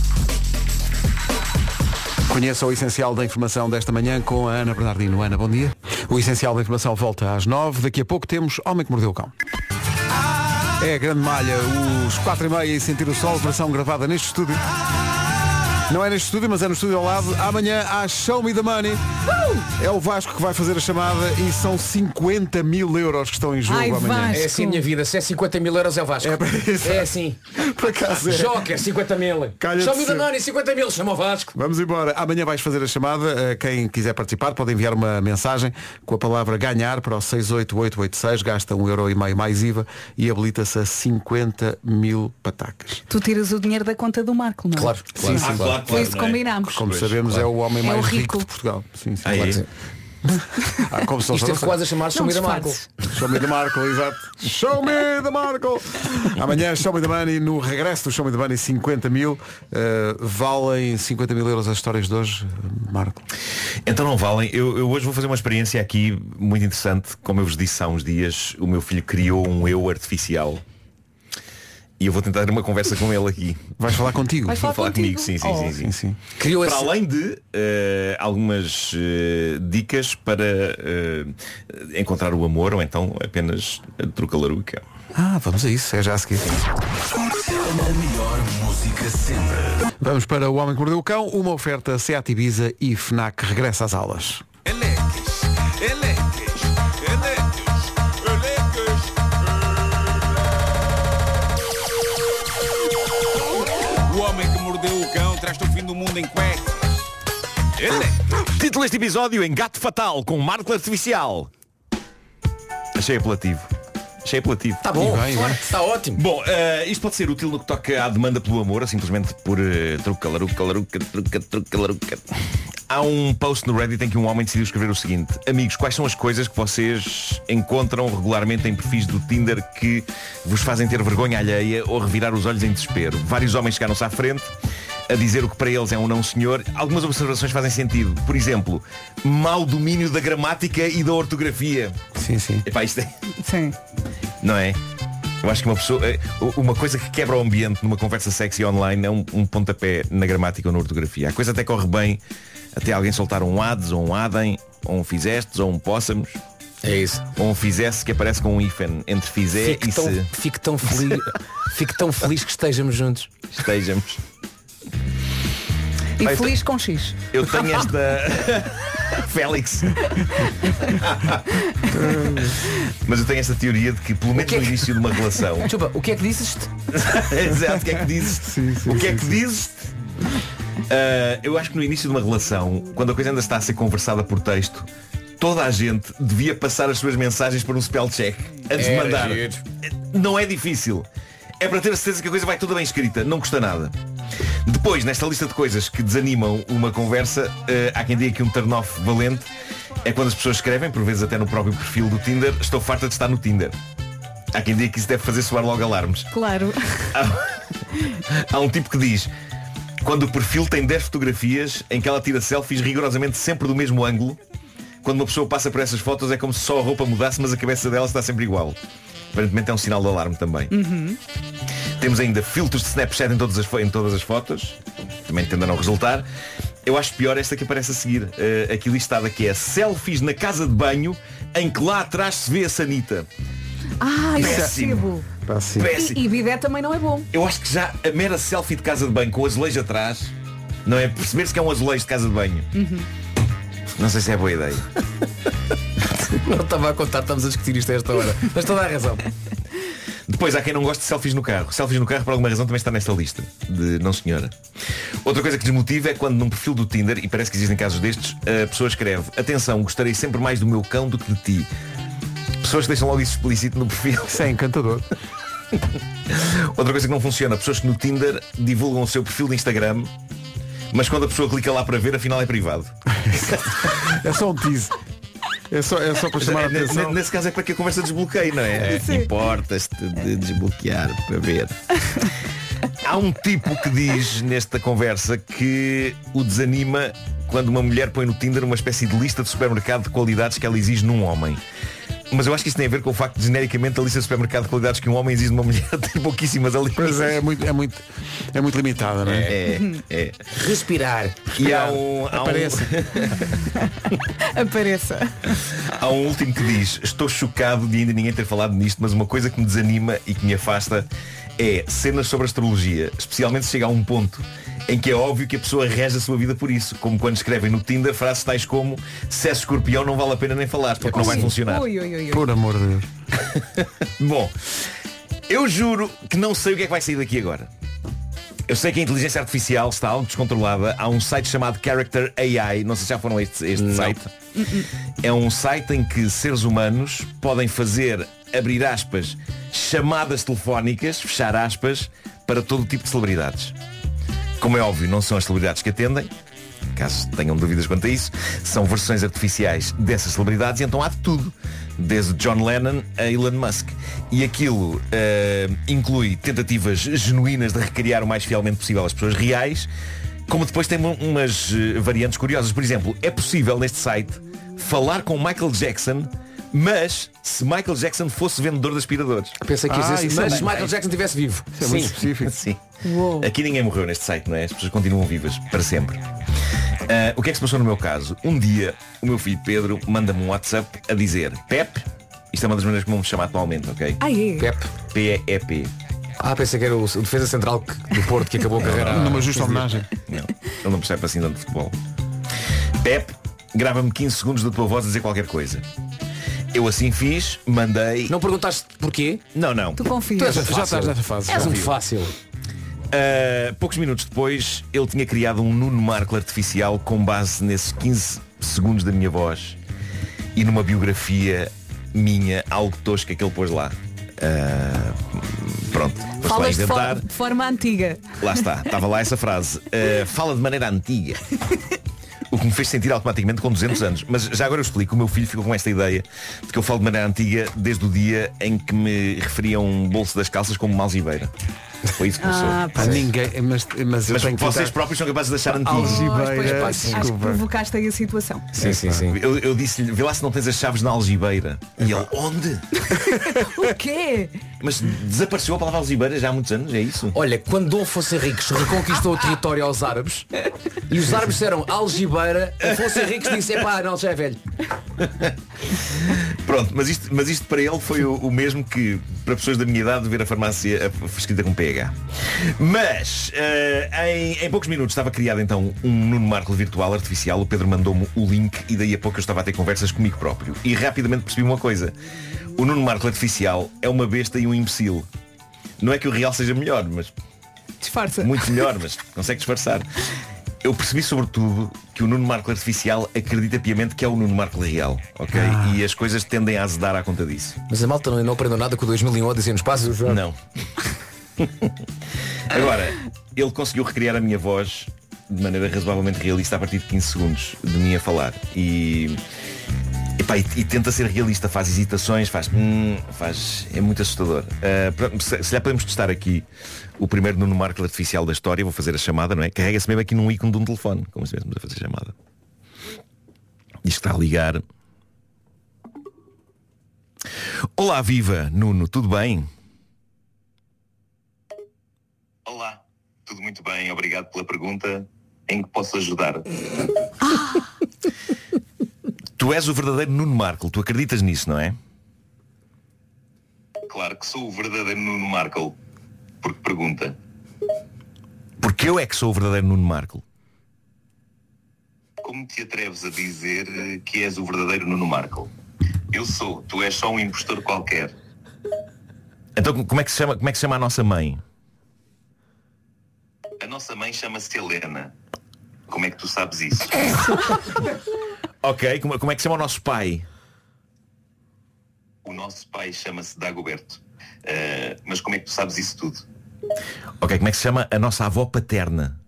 Conheça o essencial da informação desta manhã com a Ana Bernardino. Ana, bom dia. O essencial da informação volta às nove, daqui a pouco temos Homem que Mordeu o Cão. É a grande malha, os quatro e meia e sentir o sol, versão gravada neste estúdio. Não é neste estúdio, mas é no estúdio ao lado. Amanhã há Show Me the Money. Uh! É o Vasco que vai fazer a chamada e são cinquenta mil euros que estão em jogo. Ai, amanhã. Vasco. É assim a minha vida. Se é cinquenta mil euros é o Vasco. É, é assim. Por acaso é. Joker, cinquenta mil. Show Me the Money, cinquenta mil. Chama o Vasco. Vamos embora. Amanhã vais fazer a chamada. Quem quiser participar pode enviar uma mensagem com a palavra ganhar para o seis oito oito oito seis. Gasta um euro e meio mais I V A e habilita-se a cinquenta mil patacas. Tu tiras o dinheiro da conta do Marco, não é? Claro. Sim, sim, ah, claro. Foi isso que combinámos. Como sabemos, claro, é o homem é mais o rico. rico de Portugal. Sim, sim, ah, claro. É? Ah, como se Isto teve quase a chamar Show Me the Marco. Show Me the Marco, exato. Show Me the Marco. Amanhã Show Me the Money, no regresso do Show Me the Money, cinquenta mil. Uh, valem cinquenta mil euros as histórias de hoje, Marco? Então não valem. Eu, eu hoje vou fazer uma experiência aqui muito interessante. Como eu vos disse há uns dias, o meu filho criou um eu artificial. E eu vou tentar ter uma conversa com ele aqui. Vais falar contigo? Vais falar, vou falar comigo? comigo, sim, sim, oh. sim, sim, sim. Criou Para esse... além de uh, algumas uh, dicas para uh, encontrar o amor ou então apenas a trucalaruca. Ah, vamos a isso, é já a seguir. A melhor música sempre. Vamos para O Homem que Mordeu o Cão, uma oferta Seat Ibiza e FNAC regressa às aulas. Eleques, eleques, eleques, eleques. O Homem que Mordeu o Cão traz-te o fim do mundo em cuecas. Eleques. Título deste episódio: Engate Fatal com Marco Artificial. Achei apelativo. Achei apelativo. Está bom, está ótimo. Bom, uh, isto pode ser útil no que toca à demanda pelo amor, ou simplesmente por uh, truca, laruca, laruca, truca, truca, laruca. Há um post no Reddit em que um homem decidiu escrever o seguinte: amigos, quais são as coisas que vocês encontram regularmente em perfis do Tinder que vos fazem ter vergonha alheia ou revirar os olhos em desespero? Vários homens chegaram-se à frente a dizer o que para eles é um não senhor. Algumas observações fazem sentido. Por exemplo, mau domínio da gramática e da ortografia. Sim, sim. Epá, isto é... Sim. Não é? Eu acho que uma pessoa, uma coisa que quebra o ambiente numa conversa sexy online é um, um pontapé na gramática ou na ortografia. A coisa até corre bem até alguém soltar um ades ou um adem, ou um fizestes ou um póssamos. É isso. Ou um fizesse que aparece com um hífen entre fizé fique e tão, se. Fico tão feliz, fico tão feliz que estejamos juntos. Estejamos. E Pai, feliz com X. Eu tenho esta... Félix. Mas eu tenho esta teoria de que pelo menos no início de uma relação... Desculpa, o que é que dizes-te? Exato, o que é que dizes-te? Sim, sim, o que é que sim, dizes-te? Uh, eu acho que no início de uma relação, quando a coisa ainda está a ser conversada por texto, toda a gente devia passar as suas mensagens por um spell check antes de mandar. Não é difícil. É para ter a certeza que a coisa vai toda bem escrita. Não custa nada. Depois, nesta lista de coisas que desanimam uma conversa, uh, há quem diga que um turn-off valente é quando as pessoas escrevem, por vezes até no próprio perfil do Tinder: estou farta de estar no Tinder. Há quem diga que isso deve fazer soar logo alarmes. Claro. Há, há um tipo que diz: quando o perfil tem dez fotografias em que ela tira selfies rigorosamente sempre do mesmo ângulo, quando uma pessoa passa por essas fotos é como se só a roupa mudasse, mas a cabeça dela está sempre igual. Aparentemente é um sinal de alarme também. Uhum. Temos ainda filtros de Snapchat em todas as, fo- em todas as fotos. Também tende a não resultar. Eu acho pior esta que aparece a seguir. Uh, aqui listada que é selfies na casa de banho em que lá atrás se vê a sanita. Ah, eu Péssimo. percebo. Péssimo. E, e bidé também não é bom. Eu acho que já a mera selfie de casa de banho com o azulejo atrás, não é? Perceber-se que é um azulejo de casa de banho. Uhum. Não sei se é boa ideia. Não estava a contar, estamos a discutir isto a esta hora. Mas toda a razão. Depois há quem não goste de selfies no carro. Selfies no carro por alguma razão também está nesta lista de não senhora. Outra coisa que desmotiva é quando num perfil do Tinder, e parece que existem casos destes, a pessoa escreve: atenção, gostarei sempre mais do meu cão do que de ti. Pessoas que deixam logo isso explícito no perfil. Isso é encantador. Outra coisa que não funciona, pessoas que no Tinder divulgam o seu perfil de Instagram, mas quando a pessoa clica lá para ver, afinal é privado. É só um tease. É só, é só para chamar a atenção. Nesse caso é para que a conversa desbloqueie, não é? Sim. Importas-te de desbloquear para ver. Há um tipo que diz nesta conversa que o desanima quando uma mulher põe no Tinder uma espécie de lista de supermercado de qualidades que ela exige num homem. Mas eu acho que isso tem a ver com o facto de, genericamente, a lista de supermercado de qualidades que um homem exige de uma mulher tem pouquíssimas ali. Pois é, é muito, é muito, é muito limitada, não é? É, é. Respirar. E há um, há um- Aparece. Apareça. Há um último que diz: estou chocado de ainda ninguém ter falado nisto, mas uma coisa que me desanima e que me afasta é cenas sobre astrologia, especialmente se chega a um ponto em que é óbvio que a pessoa rege a sua vida por isso, como quando escrevem no Tinder frases tais como: se é escorpião não vale a pena nem falar, porque não vai funcionar. Ui, ui, ui, ui. Por amor de Deus. Bom, eu juro que não sei o que é que vai sair daqui agora. Eu sei que a inteligência artificial está algo descontrolada. Há um site chamado Character A I. Não sei se já foram a este, este site. É um site em que seres humanos podem fazer, abrir aspas, chamadas telefónicas, fechar aspas, para todo tipo de celebridades. Como é óbvio, não são as celebridades que atendem, caso tenham dúvidas quanto a isso, são versões artificiais dessas celebridades, e então há de tudo, desde John Lennon a Elon Musk. E aquilo uh, inclui tentativas genuínas de recriar o mais fielmente possível as pessoas reais, como depois tem umas uh, variantes curiosas. Por exemplo, é possível neste site falar com Michael Jackson, mas se Michael Jackson fosse vendedor de aspiradores. Pensei que Ah, ia dizer isso assim, é mas se bem. Michael Jackson estivesse vivo. Isso é muito específico. Sim. Uou. Aqui ninguém morreu neste site, não é? As pessoas continuam vivas para sempre. Ah, o que é que se passou no meu caso? Um dia o meu filho Pedro manda-me um WhatsApp a dizer: Pep, isto é uma das maneiras como me chama atualmente, ok? Ah, é? Pep. P E E P. Ah, pensei que era o, o defesa central que- do Porto que acabou a carreira. há Numa justa quinze dias. homenagem. Não, ele não percebe assim tanto de futebol. Pep, grava-me quinze segundos da tua voz a dizer qualquer coisa. Eu assim fiz, mandei. Não perguntaste porquê? Não, não. Tu Tu confias. és um Já fácil. estás nessa fase. És já um vi. fácil. Uh, poucos minutos depois, ele tinha criado um Nuno Marco artificial com base nesses quinze segundos da minha voz e numa biografia minha, algo tosca que ele pôs lá. Uh, pronto, vou lá Falas de, inventar. for- de forma antiga. Lá está, estava lá essa frase. Uh, fala de maneira antiga. O que me fez sentir automaticamente com duzentos anos. Mas já agora eu explico. O meu filho ficou com esta ideia de que eu falo de maneira antiga desde o dia em que me referia a um bolso das calças como uma algibeira. Foi isso que começou. Ah, Pá, ninguém, mas, mas eu Mas tenho que vocês tentar- próprios são capazes de deixar antigo. Algibeira, Pois, pois, acho que desculpa. provocaste aí a situação. Sim, sim, sim. Eu, eu disse-lhe: vê lá se não tens as chaves na algibeira. E ele: onde? O quê? Mas desapareceu a palavra algibeira já há muitos anos, é isso? Olha, quando Dom Afonso Henriques reconquistou o território aos árabes e os árabes disseram algibeira, Afonso Henriques disse: epá, não, já é velho. Pronto, mas isto, mas isto para ele foi o, o mesmo que para pessoas da minha idade ver a farmácia a- escrita com P H. Mas eh, em, em poucos minutos estava criado então um Nuno Marco virtual artificial. O Pedro mandou-me o link e daí a pouco eu estava a ter conversas comigo próprio. E rapidamente percebi uma coisa: o Nuno Marco artificial é uma besta e um imbecil. Não é que o real seja melhor, mas Disfarça. muito melhor, mas consegue disfarçar. Eu percebi sobretudo que o Nuno Marco artificial acredita piamente que é o Nuno Marco real, ok? Ah. E as coisas tendem a azedar à conta disso. Mas a malta não, não aprendeu nada com o dois mil e um Odisseia no Espaço. Não. Agora, ele conseguiu recriar a minha voz de maneira razoavelmente realista a partir de quinze segundos de mim a falar. E, epá, e, e tenta ser realista, faz hesitações, faz. Hum, faz é muito assustador. Uh, pronto, se, se já podemos testar aqui o primeiro Nuno Marco artificial da história, vou fazer a chamada, não é? Carrega-se mesmo aqui num ícone de um telefone, como se estivéssemos a fazer a chamada. Diz que está a ligar. Olá, viva, Nuno, tudo bem? Tudo muito bem, obrigado pela pergunta. Em que posso ajudar? Tu és o verdadeiro Nuno Marco, tu acreditas nisso, não é? Claro que sou o verdadeiro Nuno Marco. Porque pergunta. Porque eu é que sou o verdadeiro Nuno Marco. Como te atreves a dizer que és o verdadeiro Nuno Marco? Eu sou, tu és só um impostor qualquer. Então como é que se chama, como é que se chama a nossa mãe? A nossa mãe chama-se Helena. Como é que tu sabes isso? Ok, como, como é que se chama o nosso pai? O nosso pai chama-se Dagoberto. Uh, mas como é que tu sabes isso tudo? Ok, como é que se chama a nossa avó paterna?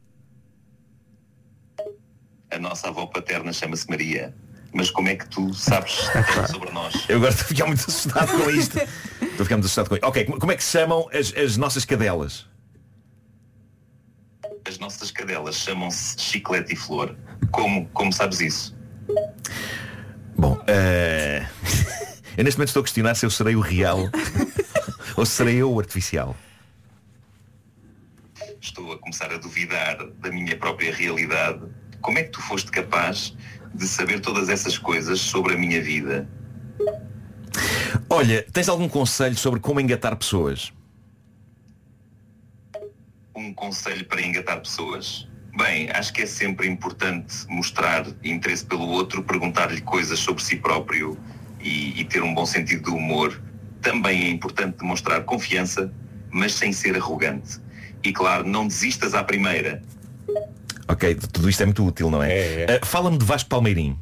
A nossa avó paterna chama-se Maria. Mas como é que tu sabes sobre nós? Eu agora estou a ficar muito assustado com isto. Estou a ficar muito assustado com isto. Ok, como é que se chamam as, as nossas cadelas? As nossas cadelas chamam-se Chiclete e Flor. Como, como sabes isso? Bom, uh... eu neste momento estou a questionar se eu serei o real ou se serei eu o artificial. Estou a começar a duvidar da minha própria realidade. Como é que tu foste capaz de saber todas essas coisas sobre a minha vida? Olha, tens algum conselho sobre como engatar pessoas? Um conselho para engatar pessoas? Bem, acho que é sempre importante mostrar interesse pelo outro, perguntar-lhe coisas sobre si próprio e, e ter um bom sentido de humor. Também é importante demonstrar confiança, mas sem ser arrogante. E claro, não desistas à primeira. Ok, tudo isto é muito útil, não é? é, é. Uh, fala-me de Vasco Palmeirinho.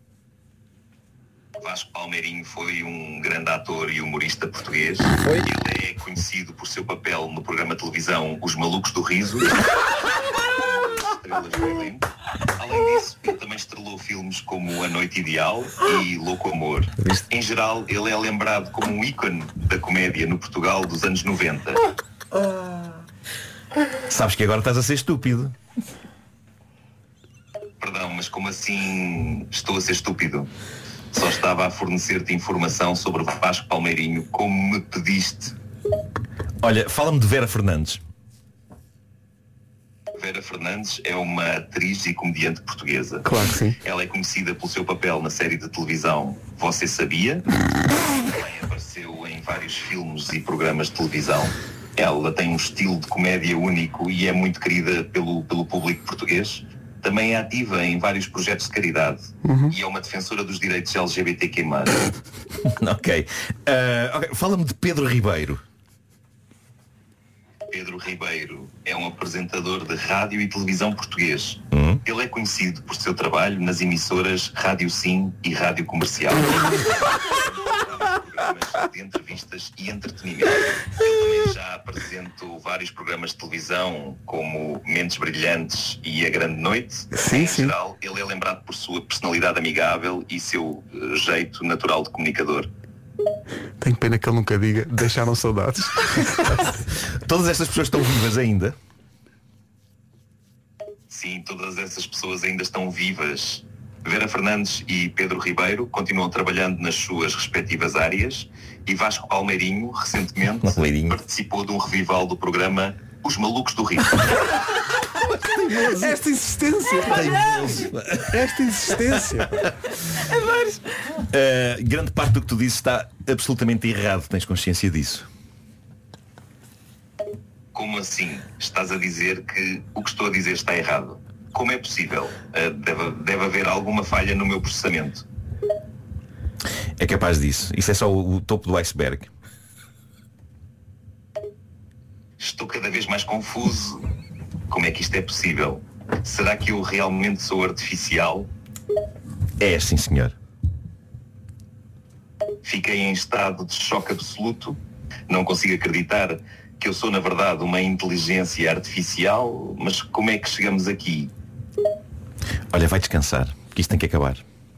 Vasco Palmeirinho foi um grande ator e humorista português. Foi? Ele é conhecido por seu papel no programa de televisão Os Malucos do Riso. Estrelas do elenco. Além disso, ele também estrelou filmes como A Noite Ideal e Louco Amor. Em geral, ele é lembrado como um ícone da comédia no Portugal dos anos noventa. Sabes que agora estás a ser estúpido. Perdão, mas como assim estou a ser estúpido? Só estava a fornecer-te informação sobre Vasco Palmeirinho, como me pediste. Olha, fala-me de Vera Fernandes. Vera Fernandes é uma atriz e comediante portuguesa. Claro que sim. Ela é conhecida pelo seu papel na série de televisão Você Sabia? Também apareceu em vários filmes e programas de televisão. Ela tem um estilo de comédia único e é muito querida pelo, pelo público português. Também é ativa em vários projetos de caridade. Uhum. E é uma defensora dos direitos L G B T Q mais. Ok. Uh, okay. Fala-me de Pedro Ribeiro. Pedro Ribeiro é um apresentador de rádio e televisão português. Uhum. Ele é conhecido por seu trabalho nas emissoras Rádio Sim e Rádio Comercial. Programas de entrevistas e entretenimento. Ele também já apresentou vários programas de televisão, como Mentes Brilhantes e A Grande Noite. Sim, em sim. geral, ele é lembrado por sua personalidade amigável e seu uh, jeito natural de comunicador. Tenho pena que ele nunca diga, deixaram saudades. Todas estas pessoas estão vivas ainda? Sim, todas essas pessoas ainda estão vivas. Vera Fernandes e Pedro Ribeiro continuam trabalhando nas suas respectivas áreas e Vasco Palmeirinho, recentemente, Palmeirinho. participou de um revival do programa Os Malucos do Riso. Esta insistência. Esta insistência. Uh, grande parte do que tu dizes está absolutamente errado. Tens consciência disso? Como assim? Estás a dizer que o que estou a dizer está errado? Como é possível? Uh, deve, deve haver alguma falha no meu processamento. É capaz disso. Isso é só o, o topo do iceberg. Estou cada vez mais confuso. Como é que isto é possível? Será que eu realmente sou artificial? É, sim, senhor. Fiquei em estado de choque absoluto. Não consigo acreditar que eu sou, na verdade, uma inteligência artificial. Mas como é que chegamos aqui? Olha, vai descansar, que isto tem que acabar.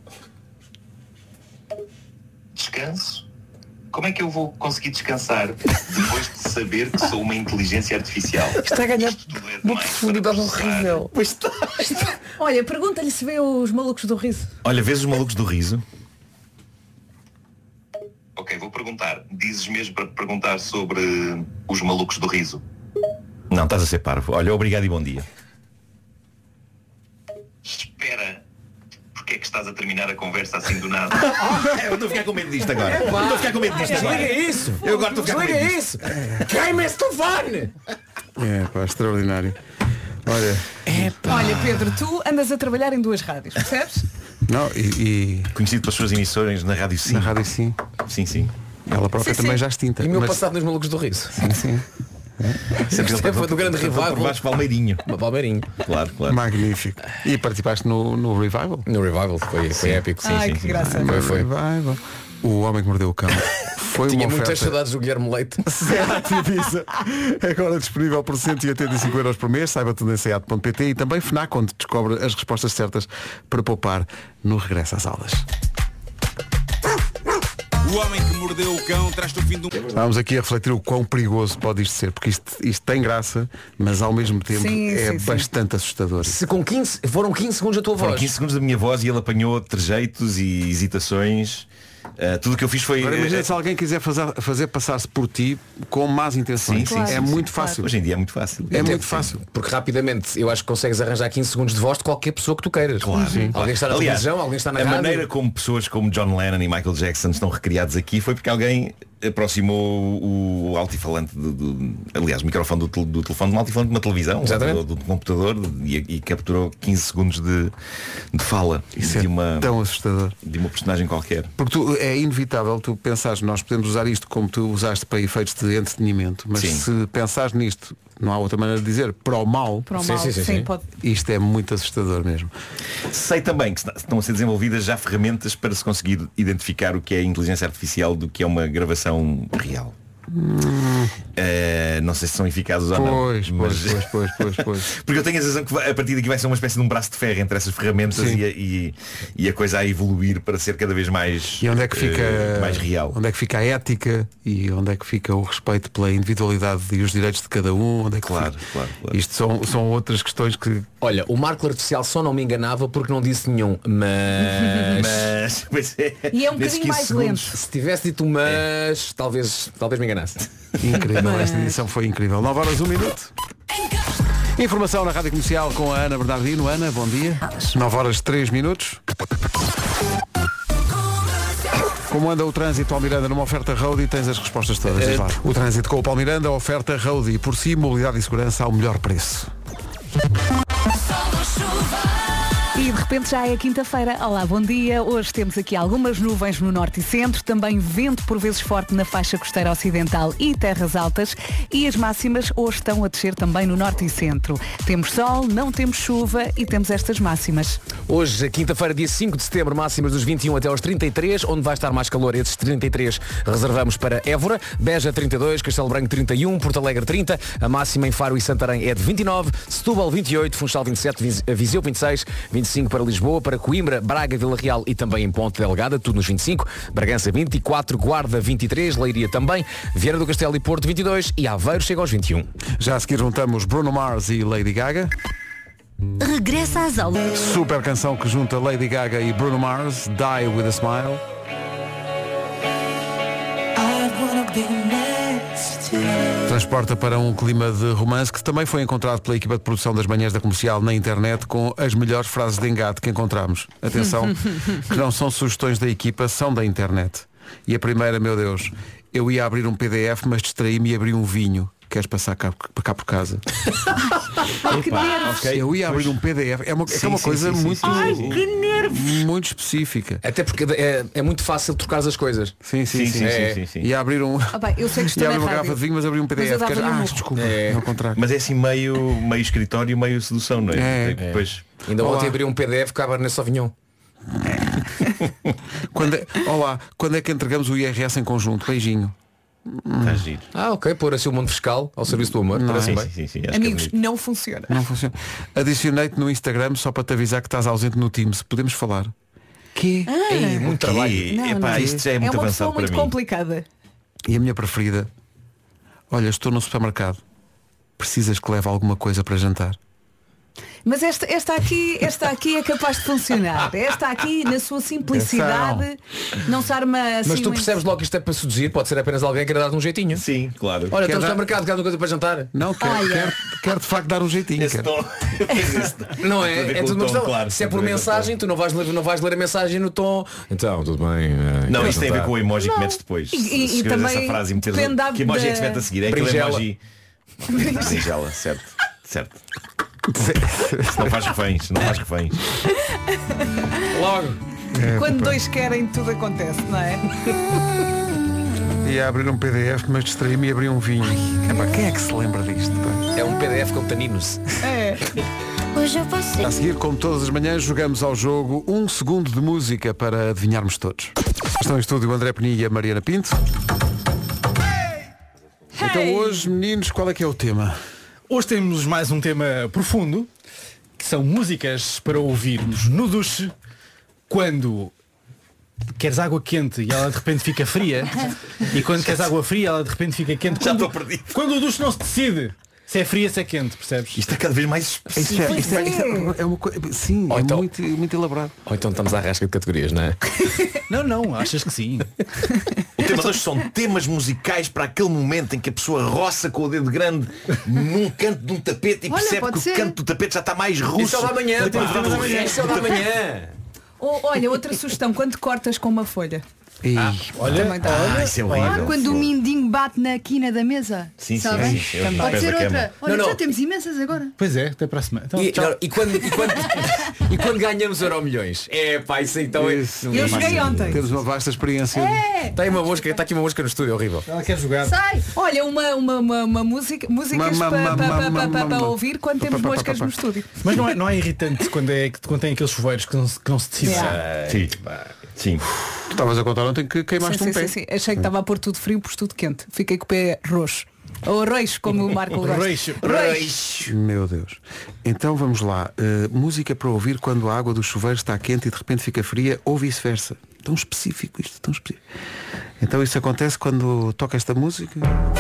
Descanso? Como é que eu vou conseguir descansar depois de saber que sou uma inteligência artificial? Está a ganhar uma profundidade horrível. Pois está. Olha, pergunta-lhe se vê os Malucos do Riso. Olha, vês os Malucos do Riso? Ok, vou perguntar. Dizes mesmo para perguntar sobre os Malucos do Riso? Não, estás a ser parvo. Olha, obrigado e bom dia. Espera, porque é que estás a terminar a conversa assim do nada? Eu estou a ficar com medo disto agora. É, estou a ficar com medo disto agora. Desliga isso. Eu agora estou a ficar com medo disto. isso. Queima esse telefone. É, pá, extraordinário. Olha. Olha, Pedro, tu andas a trabalhar em duas rádios, percebes? Não, e, e... Conhecido pelas suas emissões na Rádio Sim. Na Rádio Sim. Sim, sim. Ela própria Sim, também sim. já extinta. E o meu mas- passado nos Malucos do Riso. Sim, sim. Sempre Isto foi do grande revival. Por baixo Palmeirinho. Palmeirinho. Claro, claro. Magnífico. E participaste no, no Revival? No Revival, foi, foi épico. Ai, que graça. Foi, foi. Revival. O Homem que Mordeu o Cão. Foi Tinha uma muitas oferta. saudades do Guilherme Leite. Seat Ibiza. Agora disponível por cento e oitenta e cinco euros por mês. Saiba tudo em seat ponto pt e também FNAC, onde descobre as respostas certas para poupar no regresso às aulas. O Homem que Mordeu o Cão traz-te o fim do... Estávamos aqui a refletir o quão perigoso pode isto ser, porque isto, isto tem graça, mas ao mesmo tempo Sim, é sim, sim. bastante assustador. Se com quinze, foram quinze segundos a tua Foram voz. quinze segundos da minha voz e ele apanhou trejeitos e hesitações. Uh, tudo o que eu fiz foi... Agora imagina uh, se alguém quiser fazer, fazer passar-se por ti com más intenções. Sim, sim, sim, é sim, muito sim. fácil. Hoje em dia é muito fácil. É Até muito sim. fácil. Porque rapidamente eu acho que consegues arranjar quinze segundos de voz de qualquer pessoa que tu queiras. Claro, sim, Alguém claro. está na Aliás, televisão, alguém está na a rádio. maneira como pessoas como John Lennon e Michael Jackson estão recriados aqui foi porque alguém aproximou o altifalante do, do, aliás, o microfone do, tel- do telefone de um altifalante de uma televisão, Exatamente. do, do computador e, e capturou quinze segundos de, de fala Isso de é uma tão assustador. de uma personagem qualquer. Porque tu, é inevitável tu pensares, nós podemos usar isto como tu usaste para efeitos de entretenimento, mas Sim. se pensares nisto, não há outra maneira de dizer, para o mal, Para o Sim, mal, sim, sim, sim. pode. isto é muito assustador mesmo. Sei também que está- estão a ser desenvolvidas já ferramentas para se conseguir identificar o que é inteligência artificial do que é uma gravação real. Eh, não sei se são eficazes ou não. Pois, pois, mas- pois, pois, pois, pois. Porque eu tenho a sensação que vai- a partir daqui vai ser uma espécie de um braço de ferro entre essas ferramentas Sim. e a, e- e a coisa a evoluir para ser cada vez mais, E onde é que fica eh, mais real. onde é que fica a ética e onde é que fica o respeito pela individualidade e os direitos de cada um? Onde é que Claro, fica? claro, claro. Isto são, são outras questões que Olha, o Marco Artificial só não me enganava porque não disse nenhum. Mas. Mas pois é, E é um nesses bocadinho quinze mais segundos. lento. Se tivesse dito mas, talvez, talvez me enganasse. incrível, esta edição foi incrível. nove horas, um minuto. Informação na Rádio Comercial com a Ana Bernardino. Ana, bom dia. nove horas, três minutos. Como anda o trânsito, Paulo Miranda, numa oferta Roadie, tens as respostas todas. Diz lá. O trânsito com o Paulo Miranda, oferta Roadie. Por si, mobilidade e segurança ao melhor preço. E de repente já é quinta-feira. Olá, bom dia. Hoje temos aqui algumas nuvens no norte e centro, também vento por vezes forte na faixa costeira ocidental e terras altas, e as máximas hoje estão a descer também no norte e centro. Temos sol, não temos chuva e temos estas máximas. Hoje, quinta-feira, dia cinco de setembro, máximas dos vinte e um até aos trinta e três, onde vai estar mais calor. Esses trinta e três reservamos para Évora, Beja trinta e dois, Castelo Branco trinta e um, Porto Alegre trinta, a máxima em Faro e Santarém é de vinte e nove, Setúbal vinte e oito, Funchal vinte e sete, Vis- Viseu vinte e seis, vinte e cinco para Lisboa, para Coimbra, Braga, Vila Real e também em Ponte Delgada, tudo nos vinte e cinco, Bragança vinte e quatro, Guarda vinte e três, Leiria também, Vieira do Castelo e Porto vinte e dois e Aveiro chega aos vinte e um. Já a seguir juntamos Bruno Mars e Lady Gaga. Regressa às aulas. Super canção que junta Lady Gaga e Bruno Mars, Die With A Smile. Transporta para um clima de romance que também foi encontrado pela equipa de produção das manhãs da comercial na internet com as melhores frases de engate que encontramos. Atenção, que não são sugestões da equipa, são da internet. E a primeira, meu Deus, eu ia abrir um P D F, mas distraí-me e abri um vinho. Queres passar cá, cá por casa? Ai, que nervos. ok. Eu ia abrir um P D F. É uma, é Sim, uma sim, coisa sim, sim, muito, sim, sim, Ai, sim. que nervos. muito específica. Até porque é, é muito fácil trocar as coisas. Sim, sim, Sim, sim. sim, É. sim, sim, sim. Ia abrir um. Ah, bem, eu sei que estou Ia na abrir uma rádio. garrafa de vinho, mas abri um P D Mas eu F. Queres... dava-lhe um Ah, murro. desculpa, É. é ao contrário. Mas é assim meio, meio escritório, meio sedução, não é? É. É, Depois, Ainda Olá. ontem abri um P D F que acaba nesse Sauvignon. Quando é... Olá, quando é que entregamos o I R S em conjunto? Beijinho. está giro. Ah, ok, pôr assim o mundo fiscal ao serviço do amor. Parece Sim, bem. sim, sim, sim, acho que é Amigos, bonito. não funciona. Não funciona. Adicionei-te no Instagram só para te avisar que estás ausente no Teams. Podemos falar? Que? Ei, muito trabalho. E, Não, epá, não. isto já é muito uma pessoa avançado para muito mim. complicada. E a minha preferida? Olha, estou no supermercado. Precisas que leve alguma coisa para jantar? Mas esta, esta, aqui, esta aqui é capaz de funcionar. Esta aqui, na sua simplicidade, não se arma assim. Mas tu percebes logo que isto é para seduzir, pode ser apenas alguém que queira dar um jeitinho. Sim, claro. Olha, Quer estamos dar- no mercado, quer uma coisa para jantar. Não, quer, Olha. quer, quer de facto dar um jeitinho. Esse quer. tom. Não Tem a é? ver É com tudo o uma tom, questão. claro, Se é tem por a ver com o mensagem, tu não vais, ler, não vais ler a mensagem no tom. Então, tudo bem. eh, Não, quer isto tem a ver jantar? com o emoji Não. que metes depois. E- Se e- e escreves também essa frase e meteres depende o- que emoji é que se da- mete a seguir? É aquele Berinjela. emoji. Berinjela, certo. Certo. Se não faz reféns, não faz reféns. Logo. Quando dois querem, tudo acontece, não é? Ia abrir um P D F, mas distraí-me e abri um vinho. Epá, quem é que se lembra disto? pá? É um P D F com taninos. É. Hoje eu passei. A seguir, como todas as manhãs, jogamos ao jogo um segundo de música para adivinharmos todos. Estão em estúdio o André Peninha e a Mariana Pinto. Então hoje, meninos, qual é que é o tema? Hoje temos mais um tema profundo, que são músicas para ouvirmos no duche quando queres água quente e ela de repente fica fria, e quando queres água fria ela de repente fica quente. Já Quando, estou perdido. quando o duche não se decide se é fria, se é quente, percebes? Isto é cada vez mais Isto é, específico. isto é, isto é, é uma coisa. Sim, Ou é então- muito, muito elaborado. Ou então estamos à rasca de categorias, não é? Não, não, achas que sim? O tema de hoje são temas musicais para aquele momento em que a pessoa roça com o dedo grande num canto de um tapete e Olha, percebe pode que ser. o canto do tapete já está mais russo. Isso é o da manhã, do que pá. o do resto Isso é o do da tapete. manhã. Ou, olha, outra sugestão, quando cortas com uma folha. E... Olha, Também dá. Ah, isso é horrível. Quando o mindinho bate na quina da mesa. Sim, sim, sabem? sim, eu Pode pés ser da cama. outra. Olha, Não, já não. temos imensas agora. pois é, até para a semana. Então, E, tchau. não, e quando, e, quando, e quando ganhamos Euro Milhões? É pá, isso então é. Isso. Eu joguei ontem. Temos uma vasta experiência. É! Está aí uma mosca, está aqui uma mosca no estúdio, é horrível. Ela quer jogar. Sai! Olha, uma, uma, uma, uma música, músicas Ma- ma- para ma- pa, ma- pa, ma- pa, pa, ma- pa ouvir quando pa- temos pa- pa- moscas pa- no pa. estúdio. Mas não é, não é irritante quando, é, quando tem aqueles chuveiros que não, se- que não se decidem. Yeah. Sim. Sim. Tu estavas a contar ontem que Sim, queimaste sim, um pé. sim, sim. Achei que estava a pôr tudo frio, pôs tudo quente. Fiquei com o pé roxo. Ou roxo, como o Marco gosta. Roxo. Roxo. Meu Deus. Então vamos lá. Uh, música para ouvir quando a água do chuveiro está quente e de repente fica fria ou vice-versa. Tão específico isto, tão específico. Então isso acontece quando toca esta música.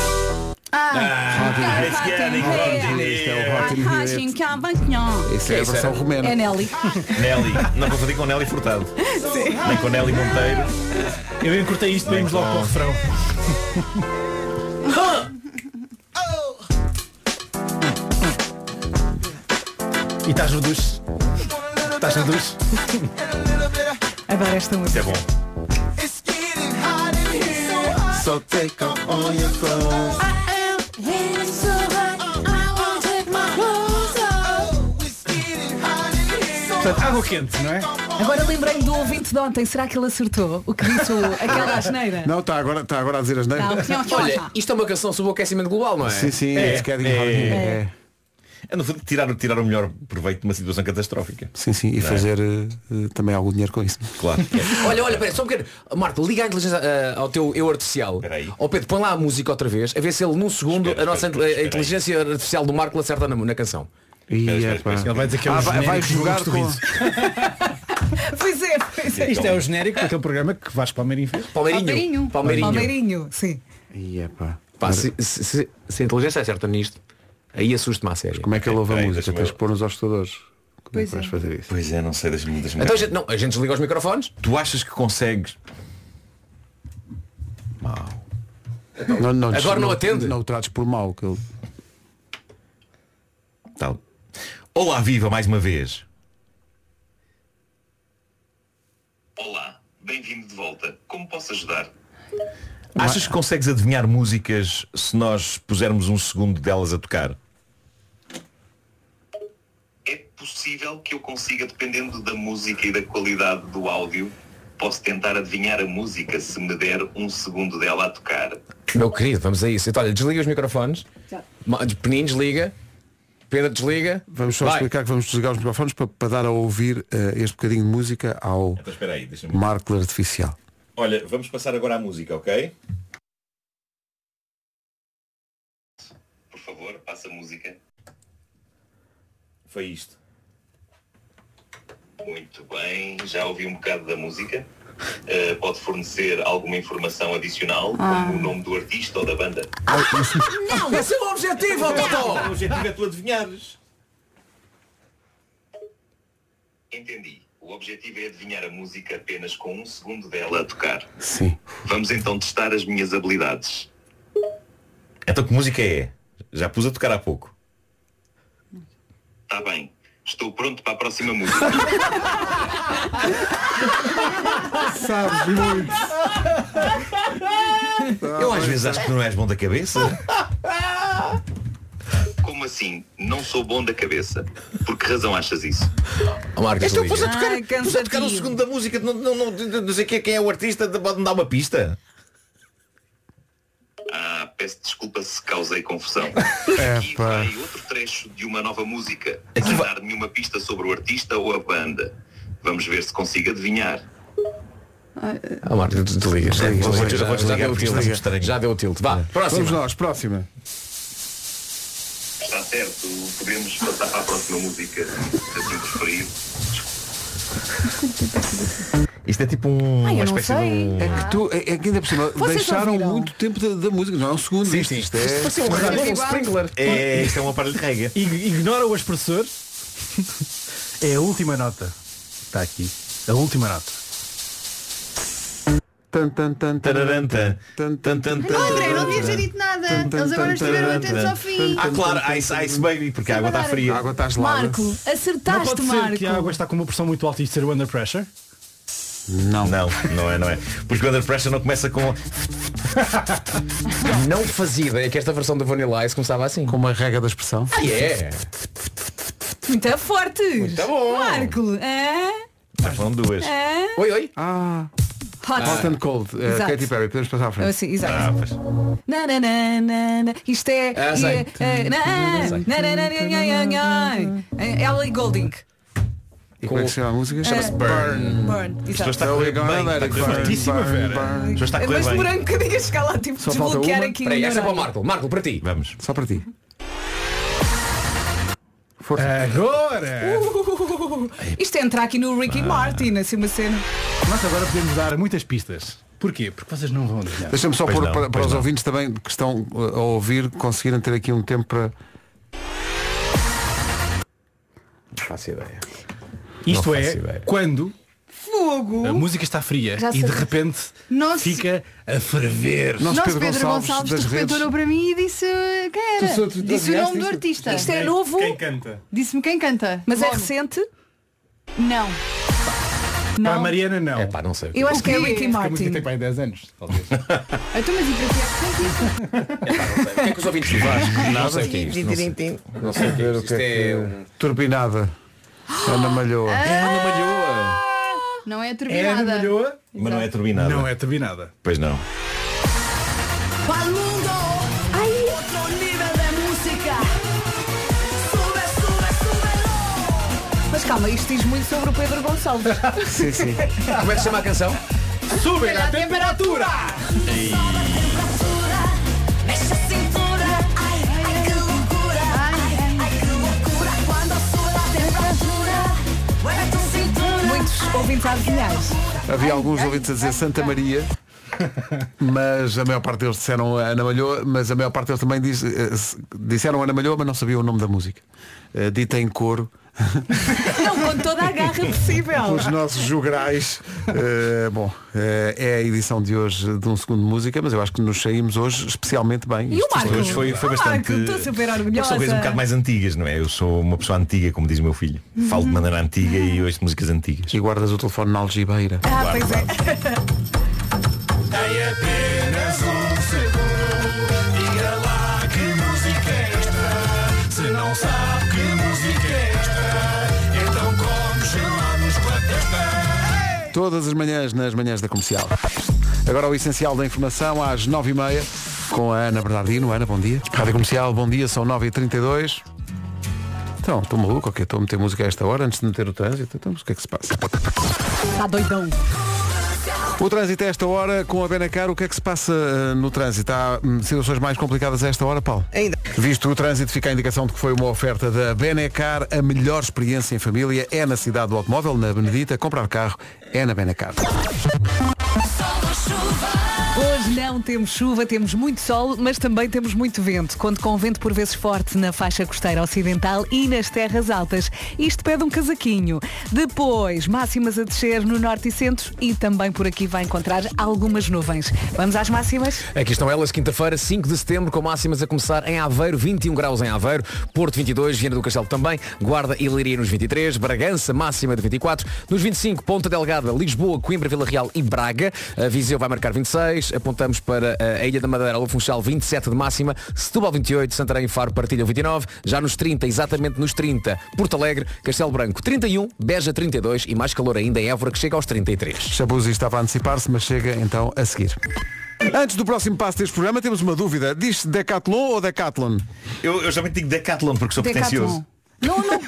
Ah, It's getting hot in Isto é here. o Hot in Here. Isso é a isso versão era? romena. É Nelly. Nelly. Não confundi com Nelly Furtado. Nem com Nelly Monteiro. Eu encurtei isto, vamos logo para o refrão. E estás no duche? Estás no duche? Adoro esta Isso é música. bom. So take off all your clothes. Portanto, água quente, não é? Agora lembrei-me do ouvinte de ontem. Será que ele acertou? O que disse o- aquela asneira? Não, está agora, está agora a dizer as Não, neiras. não, não, Olha, não. isto é uma canção sobre o aquecimento global, não é? Sim, sim, É, it's getting é. hot in here. É. É no fundo tirar, tirar o melhor proveito de uma situação catastrófica. Sim, sim, e Não é? fazer uh, uh, também algum dinheiro com isso. Claro. Olha, olha, pera, só um bocadinho. Marco, liga a inteligência ah, ao teu eu artificial. Espera aí. Ó Pedro, põe lá a música outra vez, a ver se ele num segundo Espera, a nossa espera, espera a inteligência artificial do Marco acerta na, na canção. E, Espera, espera, epá. espera. Ele vai dizer que é o Ah, vai, vai genérico do jogar Gosto com... Riso. Pois é, pois é. Isto é o genérico daquele programa que Vasco Palmeirinho fez. Palmeirinho. Palmeirinho. Palmeirinho. Palmeirinho, sim. E, epá. Pá, se, se- se- se a inteligência acerta nisto, aí assusto-me à sério. Como é que ele ouve a Peraí, música? deixa-me Tens ver. que pôr nos hostadores. Como é Pois que vais é. fazer isso? Pois é, não sei, deixa-me deixa Então a gente, não, a gente desliga os microfones. Tu achas que consegues? Mau. Não, não, Agora não atende? Não o trates por mal. Que ele... Tal. Olá, viva mais uma vez. Olá, bem-vindo de volta. Como posso ajudar? Achas que consegues adivinhar músicas se nós pusermos um segundo delas a tocar? É possível que eu consiga, dependendo da música e da qualidade do áudio, posso tentar adivinhar a música se me der um segundo dela a tocar. Meu querido, vamos a isso. Então, olha, desliga os microfones. Ma- Peninho, desliga. Pedro, desliga. Vamos só Vai. explicar que vamos desligar os microfones para, para dar a ouvir uh, este bocadinho de música ao Então espera aí, deixa-me... Marco Artificial. Olha, vamos passar agora à música, ok? Por favor, passa a música. Foi isto. Muito bem, já ouvi um bocado da música. Uh, pode fornecer alguma informação adicional, como o nome do artista ou da banda? Não, esse é o objetivo, ó Totó. O objetivo é tu adivinhares. Entendi. O objetivo é adivinhar a música apenas com um segundo dela a tocar. Sim. Vamos então testar as minhas habilidades. Então que música é? Já pus a tocar há pouco. Está bem. Estou pronto para a próxima música. Sabes muito. Eu às vezes acho que não és bom da cabeça. Como assim? Não sou bom da cabeça. Por que razão achas isso? Oh, Marcos, Este eu pus a tocar, Ai, pus a tocar um segundo da música. Não, não, não, não sei quem é o artista. Pode-me dar uma pista? Ah, peço desculpa se causei confusão. É, Aqui pá. vai outro trecho de uma nova música. Sem dar nenhuma pista sobre o artista ou a banda. Vamos ver se consigo adivinhar. Ah, Marcos, desliga. Já, Vou- vou- já, vou já desligar deu o porque isto tilt. é estranho. Já deu o tilt. Vá, próximo. Vamos nós, próxima. Está certo. Podemos passar para a próxima música, se assim preferir. Isto é tipo um, Ai, eu uma não espécie sei. de um... É que, tu, é, é que ainda por cima Vocês deixaram ouviram? muito tempo da, da música, não é um segundo. Sim, isto, sim. isto é... Isto parecia um rádio, um sprinkler. É, isto é um aparelho de rega. Ig- Ignora o expressor. É a última nota. Está aqui. A última nota. Tan, tan, tan, tan, Tararanta. tan, tan, tan, tan, Não, André, não devias tan, ter dito nada. tan, tan, Eles agora tan, estiveram tan, atentos tan, ao fim. Ah, claro, ice, ice baby, porque a água está A fria. água está gelada. Marco, Não acertaste, pode ser Marco. que a água está com uma pressão muito alta e ser o under pressure? Não. Não, não é, não é. Porque o Under Pressure não começa com... Não fazia ideia que esta versão da Vanilla Ice começava assim. Com uma rega da expressão. Ah, é? Muito forte. Muito bom. Marco. Hã? Já foram duas. Hã? Oi, oi. Ah, Hot. Hot and Cold, uh, Exato. Katy Perry, podemos passar à frente. Assim, exato. Ah, pois. Na, na, na, na, na. Isto é. Ah, sei. é- é- na, Sei. na, na, na, na, na, na. É Ellie Goulding. E como é que se chama a música? Chama-se Burn. Burn. As pessoas Exato. está a correr bem. Está a correr bem. Certíssima, Vera. As pessoas está a correr Mas bem. demorei um bocadinho a chegar lá, tipo, Só falta desbloquear uma. aqui Espera aí, o esta é para o neurónio. Marco. Marco, para ti. Vamos. Só para ti. Força. Agora! Uh, Isto é entrar aqui no Ricky Martin, assim uma cena. Nós agora podemos dar muitas pistas. Porquê? Porque vocês não vão adivinhar. Deixa-me só Pois pôr não, para, para pois os não. ouvintes também que estão uh, a ouvir conseguirem ter aqui um tempo para. Não faço ideia. Isto Não é faço ideia. quando Fogo. a música está fria Já e de sei. repente Nosso, fica a ferver. Nosso nosso Pedro Pedro Gonçalves Gonçalves, das de repente redes. olhou para mim e disse quem era. Tu sou- tu- tu disse o adivinhaste nome do isto? artista. Isto é novo, Quem canta? Disse-me quem canta. mas é Logo. recente. Não. Para a Não. Mariana não. É pá, não sei. Eu acho que é O quê? Ricky Porque a música Martin. tem para aí dez anos, talvez. Então, mas e para ti é recente isso? O que é que os ouvintes dizem? Não sei o que é isto. Não sei, não sei o que é isto. Isto é um... Turbinada. Ana Malhoa. É Ana Malhoa. Não é É turbinada. Ana Malhoa? Mas não é turbinada. Não é turbinada. Pois não. Pa'l mundo, hay otro nivel de música. Sube, sube, súbelo. Mas calma, isto diz muito sobre o Pedro Gonçalves. Sim, sim. Como é que se chama a canção? Sube a temperatura! Mexe a cintura, ai, ai, que loucura. Ai, ai, que loucura. Quando sube a temperatura, mueve tu cintura. Muitos ouvintes a adivinhar. Havia alguns ouvintes a dizer Santa Maria, mas a maior parte deles disseram Ana Malhoa, mas a maior parte deles também diz, eh, s- disseram Ana Malhoa, mas não sabiam o nome da música. Eh, Dita em coro. Não, com toda a garra possível. Os nossos jograis. Eh, bom, eh, é a edição de hoje de um segundo de música, mas eu acho que nos saímos hoje especialmente bem. E o Isto- Marco? Hoje foi, foi Ah, bastante. Marco, estou super orgulhosa. São coisas um bocado mais antigas, não é? Eu sou uma pessoa antiga, como diz o meu filho. Falo de maneira antiga e ouço músicas antigas. E guardas o telefone na algibeira. Ah, pois é. Tem apenas um segundo. Diga lá que música é esta. Se não sabe que música é esta, então como chamamos com a testa? Todas as manhãs nas manhãs da comercial. Agora o essencial da informação às nove e meia com a Ana Bernardino. Ana, bom dia. Rádio Comercial, bom dia, são nove e trinta e dois. Então, estou maluco, ok, estou a meter música a esta hora antes de meter o trânsito. Então, mas o que é que se passa? Está doidão. O trânsito a esta hora com a Benacar, o que é que se passa uh, no trânsito? Há hum, situações mais complicadas a esta hora, Paulo? Ainda. Visto o trânsito, fica a indicação de que foi uma oferta da Benacar, a melhor experiência em família é na cidade do automóvel, na Benedita. Comprar carro é na Benacar. Só Hoje não temos chuva, temos muito sol, mas também temos muito vento. Conto com vento por vezes forte na faixa costeira ocidental e nas terras altas. Isto pede um casaquinho. Depois, máximas a descer no norte e centro e também por aqui vai encontrar algumas nuvens. Vamos às máximas? Aqui estão elas, quinta-feira, cinco de setembro, com máximas a começar em Aveiro, vinte e um graus em Aveiro, Porto vinte e dois, Viana do Castelo também, Guarda e Leiria nos vinte e três, Bragança máxima de vinte e quatro, nos vinte e cinco, Ponta Delgada, Lisboa, Coimbra, Vila Real e Braga, a Viseu vai marcar vinte e seis, apontamos para a Ilha da Madeira, Lua Funchal, vinte e sete de máxima, Setúbal vinte e oito, Santarém e Faro partilham vinte e nove, já nos trinta, exatamente nos trinta, Porto Alegre, Castelo Branco trinta e um, Beja trinta e dois e mais calor ainda em Évora, que chega aos trinta e três. Shabuzi estava a antecipar-se, mas chega então a seguir. Antes do próximo passo deste programa temos uma dúvida. Diz-se Decathlon ou Decathlon? Eu, eu geralmente digo Decathlon porque sou Decathlon. pretencioso. Não, não.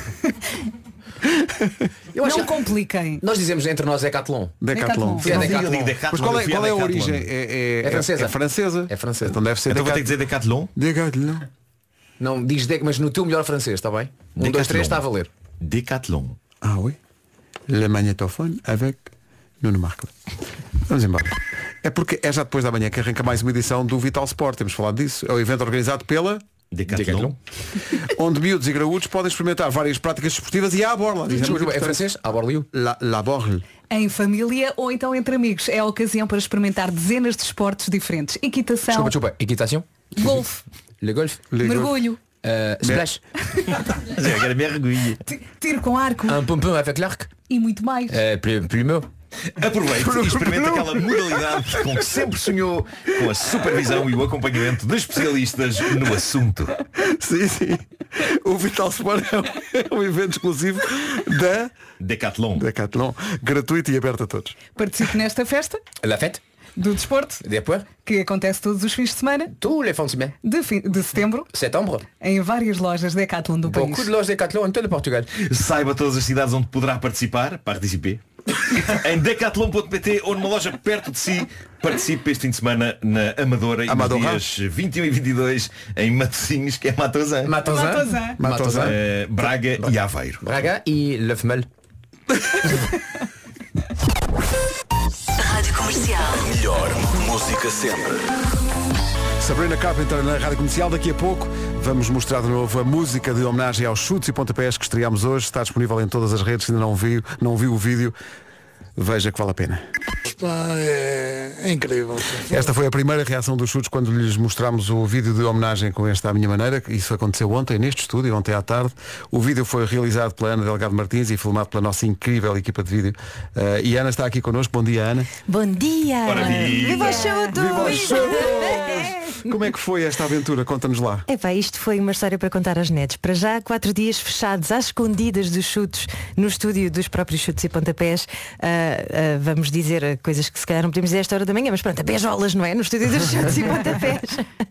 Eu acho não que- compliquem. Nós dizemos entre nós Decathlon. Decathlon. Fui a Eu Decathlon. digo Decathlon, Mas qual é, eu fui qual é a Decathlon. origem? É, É francesa. É francesa. É francesa. Então deve ser Então vou ter Decat- que dizer Decathlon. Decathlon. Não diz Dec, mas no teu melhor francês, está bem? Um, Decathlon. dois, três, está a valer. Decathlon. Ah oui. Le magnétophone avec Nuno Marco. Vamos embora. É porque é já depois da manhã que arranca mais uma edição do Vital Sport. Temos falado disso. É o evento organizado pela Decathlon. onde miúdos e graúdos podem experimentar várias práticas desportivas e há a borla. Diz, Desculpa, muito é importante. francês? À Borliu. La, la borle. Em família ou então entre amigos. É a ocasião para experimentar dezenas de esportes diferentes. Equitação, Desculpa, desculpa. Equitation? golfe, Le golf? Le mergulho, Uh, splash? Eu quero mergulho. ti- tiro com arco Un pompon avec l'arc? e muito mais. Uh, pl- Plumeux? Aproveite e experimente aquela modalidade com que sempre sonhou, com a supervisão e o acompanhamento de especialistas no assunto. Sim, sim. O Vital Sport é um, é um evento exclusivo da Decathlon. Decathlon, gratuito e aberto a todos. Participe nesta festa La fête? do desporto Depois? que acontece todos os fins de semana Tous les fins de semaine. de, fi- de setembro Setembro? em várias lojas Decathlon do país. Beaucoup de lojas Decathlon em todo o Portugal. Saiba todas as cidades onde poderá participar, participe, em decathlon ponto pt ou numa loja perto de si. Participe este fim de semana na Amadora e Amadora. nos dias vinte e um e vinte e dois em Matosinhos, que é Matosan, Matosan? Matosan. Matosan. eh, Braga e Aveiro. Braga e Le Femelle. Rádio Comercial. Melhor música sempre. Sabrina Carpenter na Rádio Comercial. Daqui a pouco vamos mostrar de novo a música de homenagem aos chutes e pontapés que estreámos hoje. Está disponível em todas as redes. Se ainda não viu, não viu o vídeo, veja que vale a pena. Pá, é, é incrível. Esta foi a primeira reação dos chutes quando lhes mostramos o vídeo de homenagem com esta à minha maneira. Isso aconteceu ontem neste estúdio, ontem à tarde. O vídeo foi realizado pela Ana Delgado Martins e filmado pela nossa incrível equipa de vídeo. Uh, e a Ana está aqui connosco. Bom dia, Ana. Bom dia! Ora, viva! Viva os chutos! Viva os chutos! Como é que foi esta aventura? Conta-nos lá. Epá, isto foi uma história para contar aos netos. Para já, quatro dias fechados às escondidas dos chutos no estúdio dos próprios chutes e pontapés. Ah, ah, vamos dizer coisas que se calhar não podemos dizer a esta hora da manhã, mas pronto, a beijolas, não é? No estúdio dos chutes e pontapés.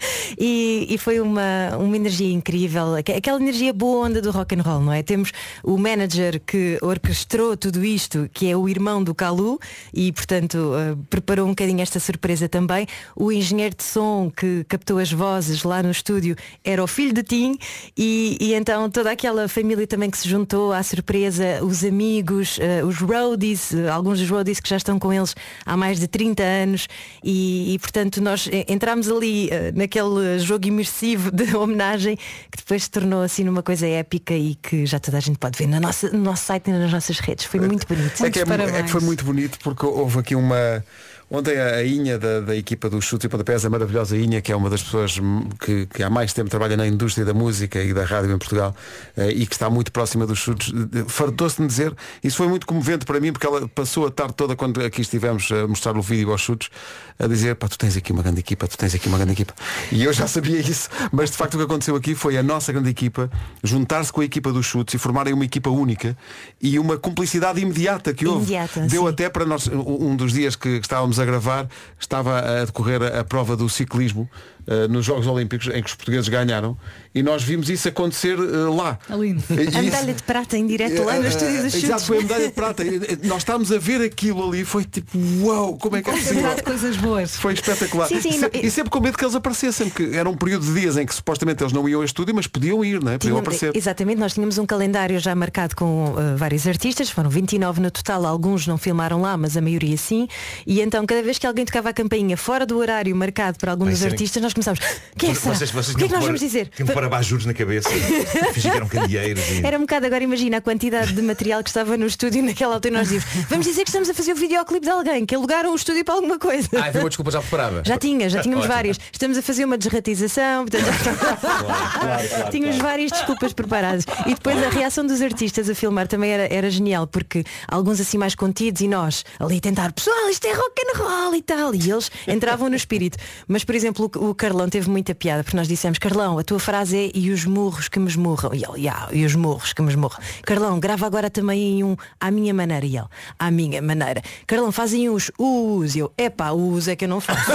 E, e foi uma, uma energia incrível, aqu- aquela energia boa onda do rock and roll, não é? Temos o manager que orquestrou tudo isto, que é o irmão do Calu, e portanto ah, preparou um bocadinho esta surpresa também. O engenheiro de som que captou as vozes lá no estúdio era o filho de Tim, e, e então toda aquela família também que se juntou à surpresa, os amigos, eh, os roadies, eh, alguns dos roadies que já estão com eles há mais de trinta anos, e, e portanto nós eh, entramos ali eh, naquele jogo imersivo de homenagem que depois se tornou assim numa coisa épica e que já toda a gente pode ver na nossa, no nosso site e nas nossas redes. Foi muito bonito. É que, é, é que foi muito bonito porque houve aqui uma. Ontem a, a Inha da, da equipa dos chutes e pontapés, a maravilhosa Inha, que é uma das pessoas que, que há mais tempo trabalha na indústria da música e da rádio em Portugal, eh, e que está muito próxima dos chutes, eh, fartou-se de me dizer, isso foi muito comovente para mim, porque ela passou a tarde toda, quando aqui estivemos a mostrar o vídeo aos chutes, a dizer, pá, tu tens aqui uma grande equipa, tu tens aqui uma grande equipa. E eu já sabia isso, mas de facto o que aconteceu aqui foi a nossa grande equipa juntar-se com a equipa dos chutes e formarem uma equipa única e uma cumplicidade imediata que houve. Imediata, Deu sim. até para nós, um dos dias que estávamos a gravar, estava a decorrer a, a prova do ciclismo uh, nos Jogos Olímpicos, em que os portugueses ganharam, e nós vimos isso acontecer uh, lá. Lindo. E A isso- medalha de prata em direto lá no estúdio dos Exato, chutes. foi a medalha de prata. Nós estávamos a ver aquilo ali, foi tipo, uau, como é que é possível? de coisas boas. Foi espetacular. Sim, sim, e, sempre, não- e sempre com medo que eles aparecessem, porque era um período de dias em que supostamente eles não iam ao estúdio, mas podiam ir, não é? Podiam Tinha- aparecer. Exatamente, nós tínhamos um calendário já marcado com uh, vários artistas, foram vinte e nove no total, alguns não filmaram lá, mas a maioria sim, e então cada vez que alguém tocava a campainha fora do horário marcado para algum Vai dos ser- artistas, nós começávamos, quem é que será? Vocês, vocês O que é que tinham nós pôr- vamos dizer? Tinham que pôr abajures na cabeça. Fingir que eram candeeiros. E... Era um bocado, agora imagina a quantidade de material que estava no estúdio naquela altura e nós dizíamos, vamos dizer que estamos a fazer o videoclipe de alguém, que alugaram o estúdio para alguma coisa. Ah, foi uma desculpa já preparada. Já tinha, já tínhamos Ótimo. várias. Estamos a fazer uma desratização, portanto, claro, tínhamos claro. várias desculpas preparadas. E depois a reação dos artistas a filmar também era, era genial, porque alguns assim mais contidos e nós ali a tentar, pessoal, isto é rock and roll e tal. E eles entravam no espírito. Mas, por exemplo, o, o Carlão teve muita piada, porque nós dissemos, Carlão, a tua frase é e os murros que me esmurram. E ele, yeah, e os murros que me esmurram. Carlão, grava agora também em um à minha maneira. E ele, à minha maneira. Carlão, fazem os us. E eu, epá, us é que eu não faço.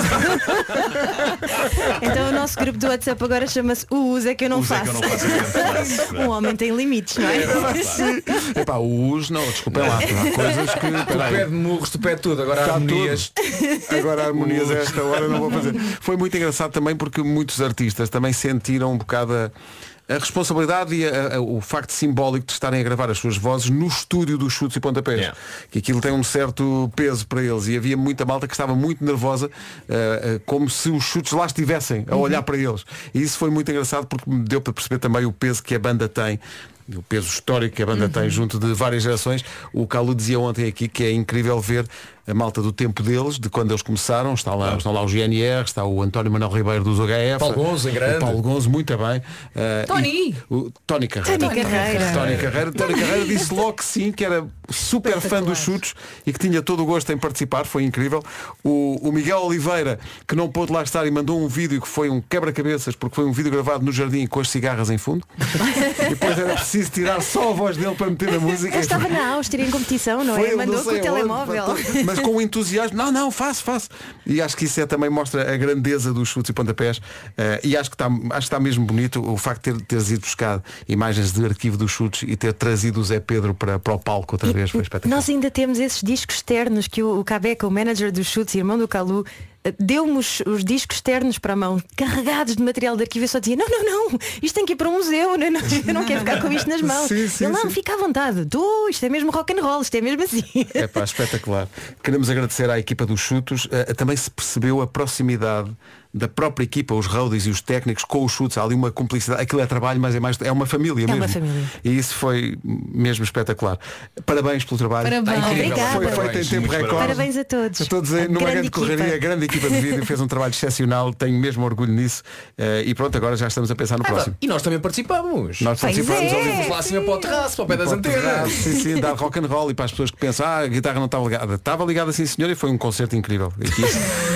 Então o nosso grupo do WhatsApp agora chama-se o us é que eu não Us é faço. que eu não faço, é grande Um homem tem limites, não é? Sim. Epá, o us não, desculpem lá. Há coisas que. Tu pede murros, tu pede tudo, agora Está harmonias. tudo. Agora harmonias a esta hora não vou fazer. Foi muito engraçado também porque muitos artistas também sentiram um bocado a, a responsabilidade e a, a, o facto simbólico de estarem a gravar as suas vozes no estúdio dos Chutes e Pontapés. Yeah. Que aquilo tem um certo peso para eles e havia muita malta que estava muito nervosa, uh, uh, como se os Chutes lá estivessem a olhar para eles. E isso foi muito engraçado porque me deu para perceber também o peso que a banda tem. O peso histórico que a banda uhum. tem junto de várias gerações. O Calu dizia ontem aqui que é incrível ver a malta do tempo deles, de quando eles começaram. Está lá, estão lá o G N R, está o António Manuel Ribeiro dos H F, Paulo Gonzo, em grande. o Paulo Gonzo, muito bem. Uh, Tony! O Tony Carreira. Tony Carreira. Tony Carreira. Tony Carreira disse logo que sim, que era super fã dos Chutes e que tinha todo o gosto em participar, foi incrível. O, o Miguel Oliveira, que não pôde lá estar e mandou um vídeo que foi um quebra-cabeças, porque foi um vídeo gravado no jardim com as cigarras em fundo. E depois era preciso tirar só a voz dele para meter na música. Ele estava na Áustria em competição, não é? Foi, Mandou não com sei o telemóvel. aonde, mas com o entusiasmo. Não, não, faço, faço. E acho que isso é, também mostra a grandeza dos Chutes e Pontapés. Uh, e acho que, está, acho que está mesmo bonito o facto de ter, teres ido buscar imagens de arquivo dos Chutes e ter trazido o Zé Pedro para, para o palco outra vez. Foi espetacular. Nós ainda temos esses discos externos que o, o Cabeca, o manager dos Chutes, irmão do Calu, deu-me os, os discos externos para a mão, carregados de material de arquivo. Eu só dizia, não, não, não, isto tem que ir para um museu, não, não, eu não quero ficar com isto nas mãos. Sim, sim, Ele, não, sim. fica à vontade. Tu, isto é mesmo rock and roll, isto é mesmo assim. É pá, espetacular. Queremos agradecer à equipa dos Chutos. Uh, também se percebeu a proximidade da própria equipa, os roadies e os técnicos com os Chutes. Há ali uma cumplicidade. Aquilo é trabalho, mas é mais é uma família É mesmo. uma família. E isso foi mesmo espetacular. Parabéns pelo trabalho. Parabéns. Está incrível. Obrigada. Foi feito Parabéns. em tempo Muito recorde. Parabéns a todos. Eu estou a dizer, A numa grande, grande correria, equipa. a grande equipa de vídeo fez um trabalho excepcional. Tenho mesmo orgulho nisso. Uh, e pronto, agora já estamos a pensar no Ah, próximo. E nós também participamos. Nós participamos é. ali. Vamos lá acima para o terraço, para o pé das Para o antenas. terraço, Sim, sim, dar rock and roll e para as pessoas que pensam, ah, a guitarra não estava ligada. Estava ligada sim senhor e foi um concerto incrível. E aqui,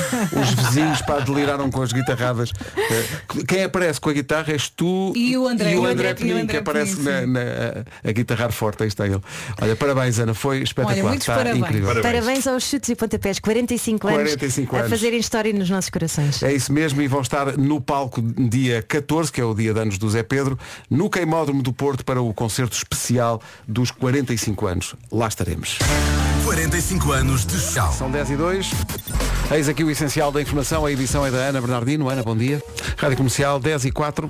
os vizinhos para deliraram com as guitarradas. Uh, Quem aparece com a guitarra és tu E o André. e o E o André André Penin, Penin, que aparece sim. na, na- a, a guitarrar forte. Aí está ele. Olha, parabéns Ana, foi espetacular. Olha, muitos Está parabéns. incrível. Parabéns aos Chutes e Pontapés, quarenta e cinco anos, quarenta e cinco a anos. fazerem história nos nossos corações. É isso mesmo e vão estar no palco dia catorze, que é o dia de anos do Zé Pedro, no Queimódromo do Porto para o concerto especial dos quarenta e cinco anos. Lá estaremos. quarenta e cinco anos de chá. São dez e dois. Eis aqui o essencial da informação. A edição é da Ana Bernardino. Ana, bom dia. Rádio Comercial dez e quatro.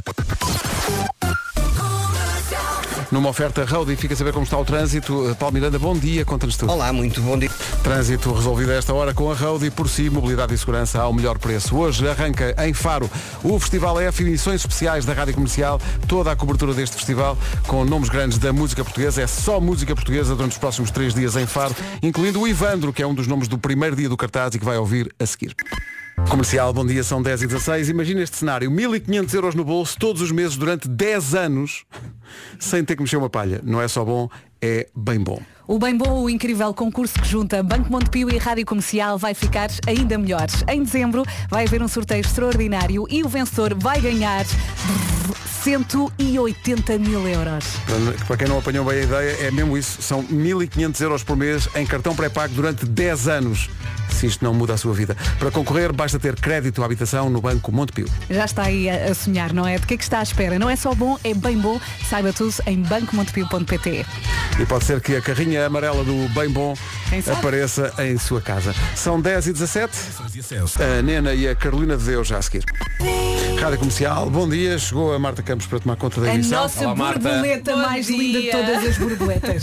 Numa oferta Roadie, fica a saber como está o trânsito. Paulo Miranda, bom dia, conta-nos tudo. Olá, muito bom dia. Trânsito resolvido a esta hora com a Roadie, por si, mobilidade e segurança ao melhor preço. Hoje arranca em Faro o Festival F, emissões especiais da Rádio Comercial, toda a cobertura deste festival com nomes grandes da música portuguesa. É só música portuguesa durante os próximos três dias em Faro, incluindo o Ivandro, que é um dos nomes do primeiro dia do cartaz e que vai ouvir a seguir. Comercial, bom dia, são dez e dezasseis. Imagina este cenário, mil e quinhentos euros no bolso todos os meses durante dez anos sem ter que mexer uma palha. Não é só bom, é bem bom. O Bem Bom, o incrível concurso que junta Banco Montepio e Rádio Comercial vai ficar ainda melhor. Em dezembro vai haver um sorteio extraordinário e o vencedor vai ganhar cento e oitenta mil euros. Para- Para quem não apanhou bem a ideia, é mesmo isso. São mil e quinhentos euros por mês em cartão pré-pago durante dez anos. Se isto não muda a sua vida. Para concorrer, basta ter crédito à habitação no Banco Montepio. Já está aí a, a sonhar, não é? De que é que está à espera? Não é só bom, é bem bom. Saiba tudo em banco montepio ponto pt. E pode ser que a carrinha amarela do Bem Bom Quem sabe? apareça em sua casa. São dez e dezassete. A Nena e a Carolina de Deus já a seguir. Rádio Comercial, bom dia. Chegou a Marta Campos para tomar conta da A emissão. nossa borboleta mais linda de todas as borboletas.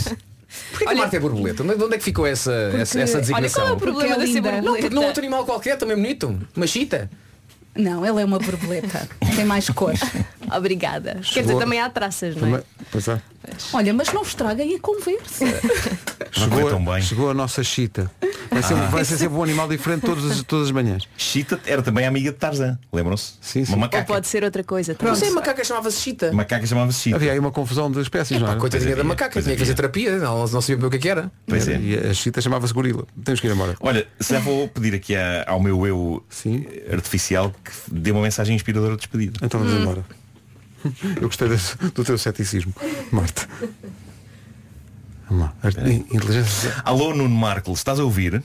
Porquê que a Marta é borboleta? De onde é que ficou essa, essa, essa designação? Olha, qual é o problema de ser linda. borboleta? Não, porque não é outro animal qualquer, também bonito. Uma chita. Não, ela é uma borboleta. Tem mais cor. Obrigada. Quer dizer, também há traças, não é? Também- Pois é. Olha, mas não estraguem a conversa. Chegou, tão bem. chegou a nossa chita. Vai ser, Ah. vai ser sempre um animal diferente todas as, todas as manhãs. Chita era também amiga de Tarzan, lembram-se? Sim, sim. Uma Ou macaca. pode ser outra coisa. Não sei, a macaca chamava-se chita. Macaca chamava-se Chita. Havia aí uma confusão de espécies, não é? Coitadinha da macaca, tinha que fazer terapia, não, não sabia bem o que é que era. Pois é. E a chita chamava-se gorila. Temos que ir embora. Olha, já vou pedir aqui a- ao meu eu Sim. artificial que dê uma mensagem inspiradora de despedida. Então vamos embora. Eu gostei desse- do teu ceticismo, Marta. Vamos lá. Art- Inteligência. Alô, Nuno Marco, estás a ouvir?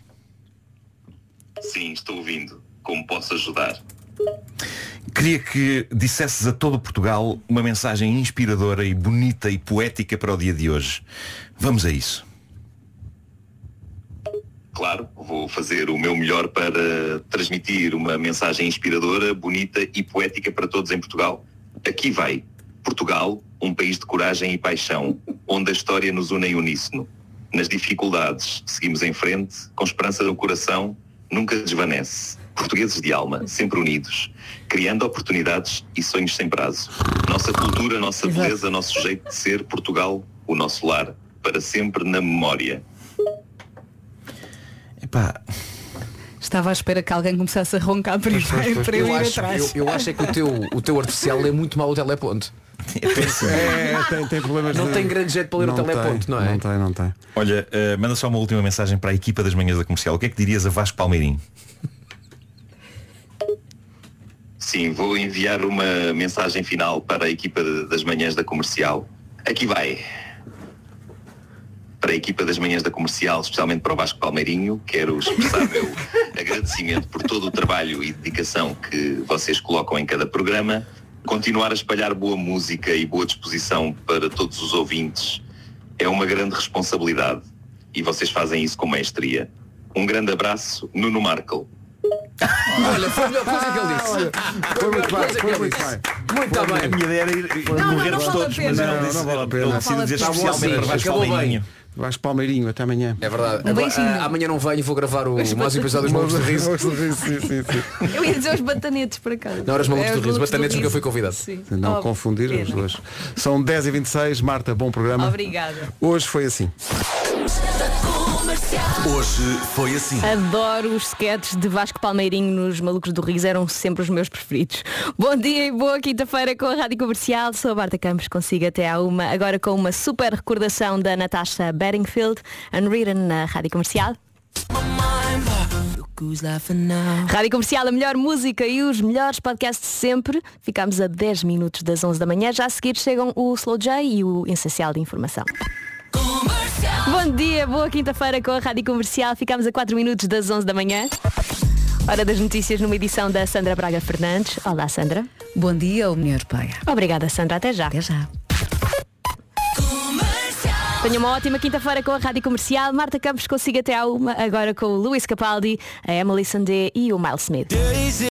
Sim, estou ouvindo. Como posso ajudar? Queria que dissesses a todo Portugal uma mensagem inspiradora e bonita e poética para o dia de hoje. Vamos a isso. Claro, vou fazer o meu melhor para transmitir uma mensagem inspiradora, bonita e poética para todos em Portugal. Aqui vai. Portugal, um país de coragem e paixão, onde a história nos une em uníssono. Nas dificuldades, seguimos em frente, com esperança no coração, nunca desvanece. Portugueses de alma, sempre unidos, criando oportunidades e sonhos sem prazo. Nossa cultura, nossa beleza, nosso jeito de ser, Portugal, o nosso lar, para sempre na memória. Epá, Estava à espera que alguém começasse a roncar primeiro para eu Eu ir acho, atrás. eu, eu acho é que o teu, o teu artificial lê muito mal o teleponto. É, tem, tem problemas Não de... tem grande jeito para ler o Não teleponto, tem, não é? Não tem, não tem. olha, eh, manda só uma última mensagem para a equipa das manhãs da comercial. O que é que dirias a Vasco Palmeirinho? Sim, vou enviar uma mensagem final para a equipa de- das manhãs da comercial. Aqui vai. Para a equipa das manhãs da comercial, especialmente para o Vasco Palmeirinho, quero expressar meu agradecimento por todo o trabalho e dedicação que vocês colocam em cada programa. Continuar a espalhar boa música e boa disposição para todos os ouvintes é uma grande responsabilidade e vocês fazem isso com maestria. Um grande abraço, Nuno Marco. Olha, foi a melhor coisa que ele disse. Foi muito bem, coisa que foi ele muito disse. bem. Muito A bem. minha ideia era ir Não, não, morrer não de vale a todos, pena. mas Não, ele não disse, vale a pena. ele decide dizer Está bom especialmente assim, para Vasco acabou bem. Palmeirinho. Vasco Palmeirinho, até amanhã. É verdade. Um Agora, beijinho. ah, amanhã não venho e vou gravar o mais um episódio dos Malucos do Riso. Sim, sim, sim. Eu ia dizer os batanetes para cá. Não eras Malucos É, do os Riso, Malucos do batanetes porque eu Riso. fui convidado. Sim. Não Oh, confundir pena. as duas. São dez e vinte e seis, Marta, bom programa. Obrigada. Hoje foi assim. Hoje foi assim. Adoro os sketches de Vasco Palmeirinho nos Malucos do Riso, eram sempre os meus preferidos. Bom dia e boa quinta-feira com a Rádio Comercial. Sou a Marta Campos, consigo até à uma. Agora com uma super recordação da Natasha Bedingfield, Unwritten na Rádio Comercial. Rádio Comercial, a melhor música e os melhores podcasts de sempre. Ficámos a dez minutos das onze da manhã. Já a seguir chegam o Slow J e o Essencial de Informação. Bom dia, boa quinta-feira com a Rádio Comercial. Ficámos a quatro minutos das onze da manhã. Hora das notícias numa edição da Sandra Braga Fernandes. Olá, Sandra. Bom dia, o melhor pai. Obrigada, Sandra. Até já. Até já. Tenha uma ótima quinta-feira com a Rádio Comercial. Marta Campos consiga até à uma, agora com o Luís Capaldi, a Emily Sandé e o Miles Smith.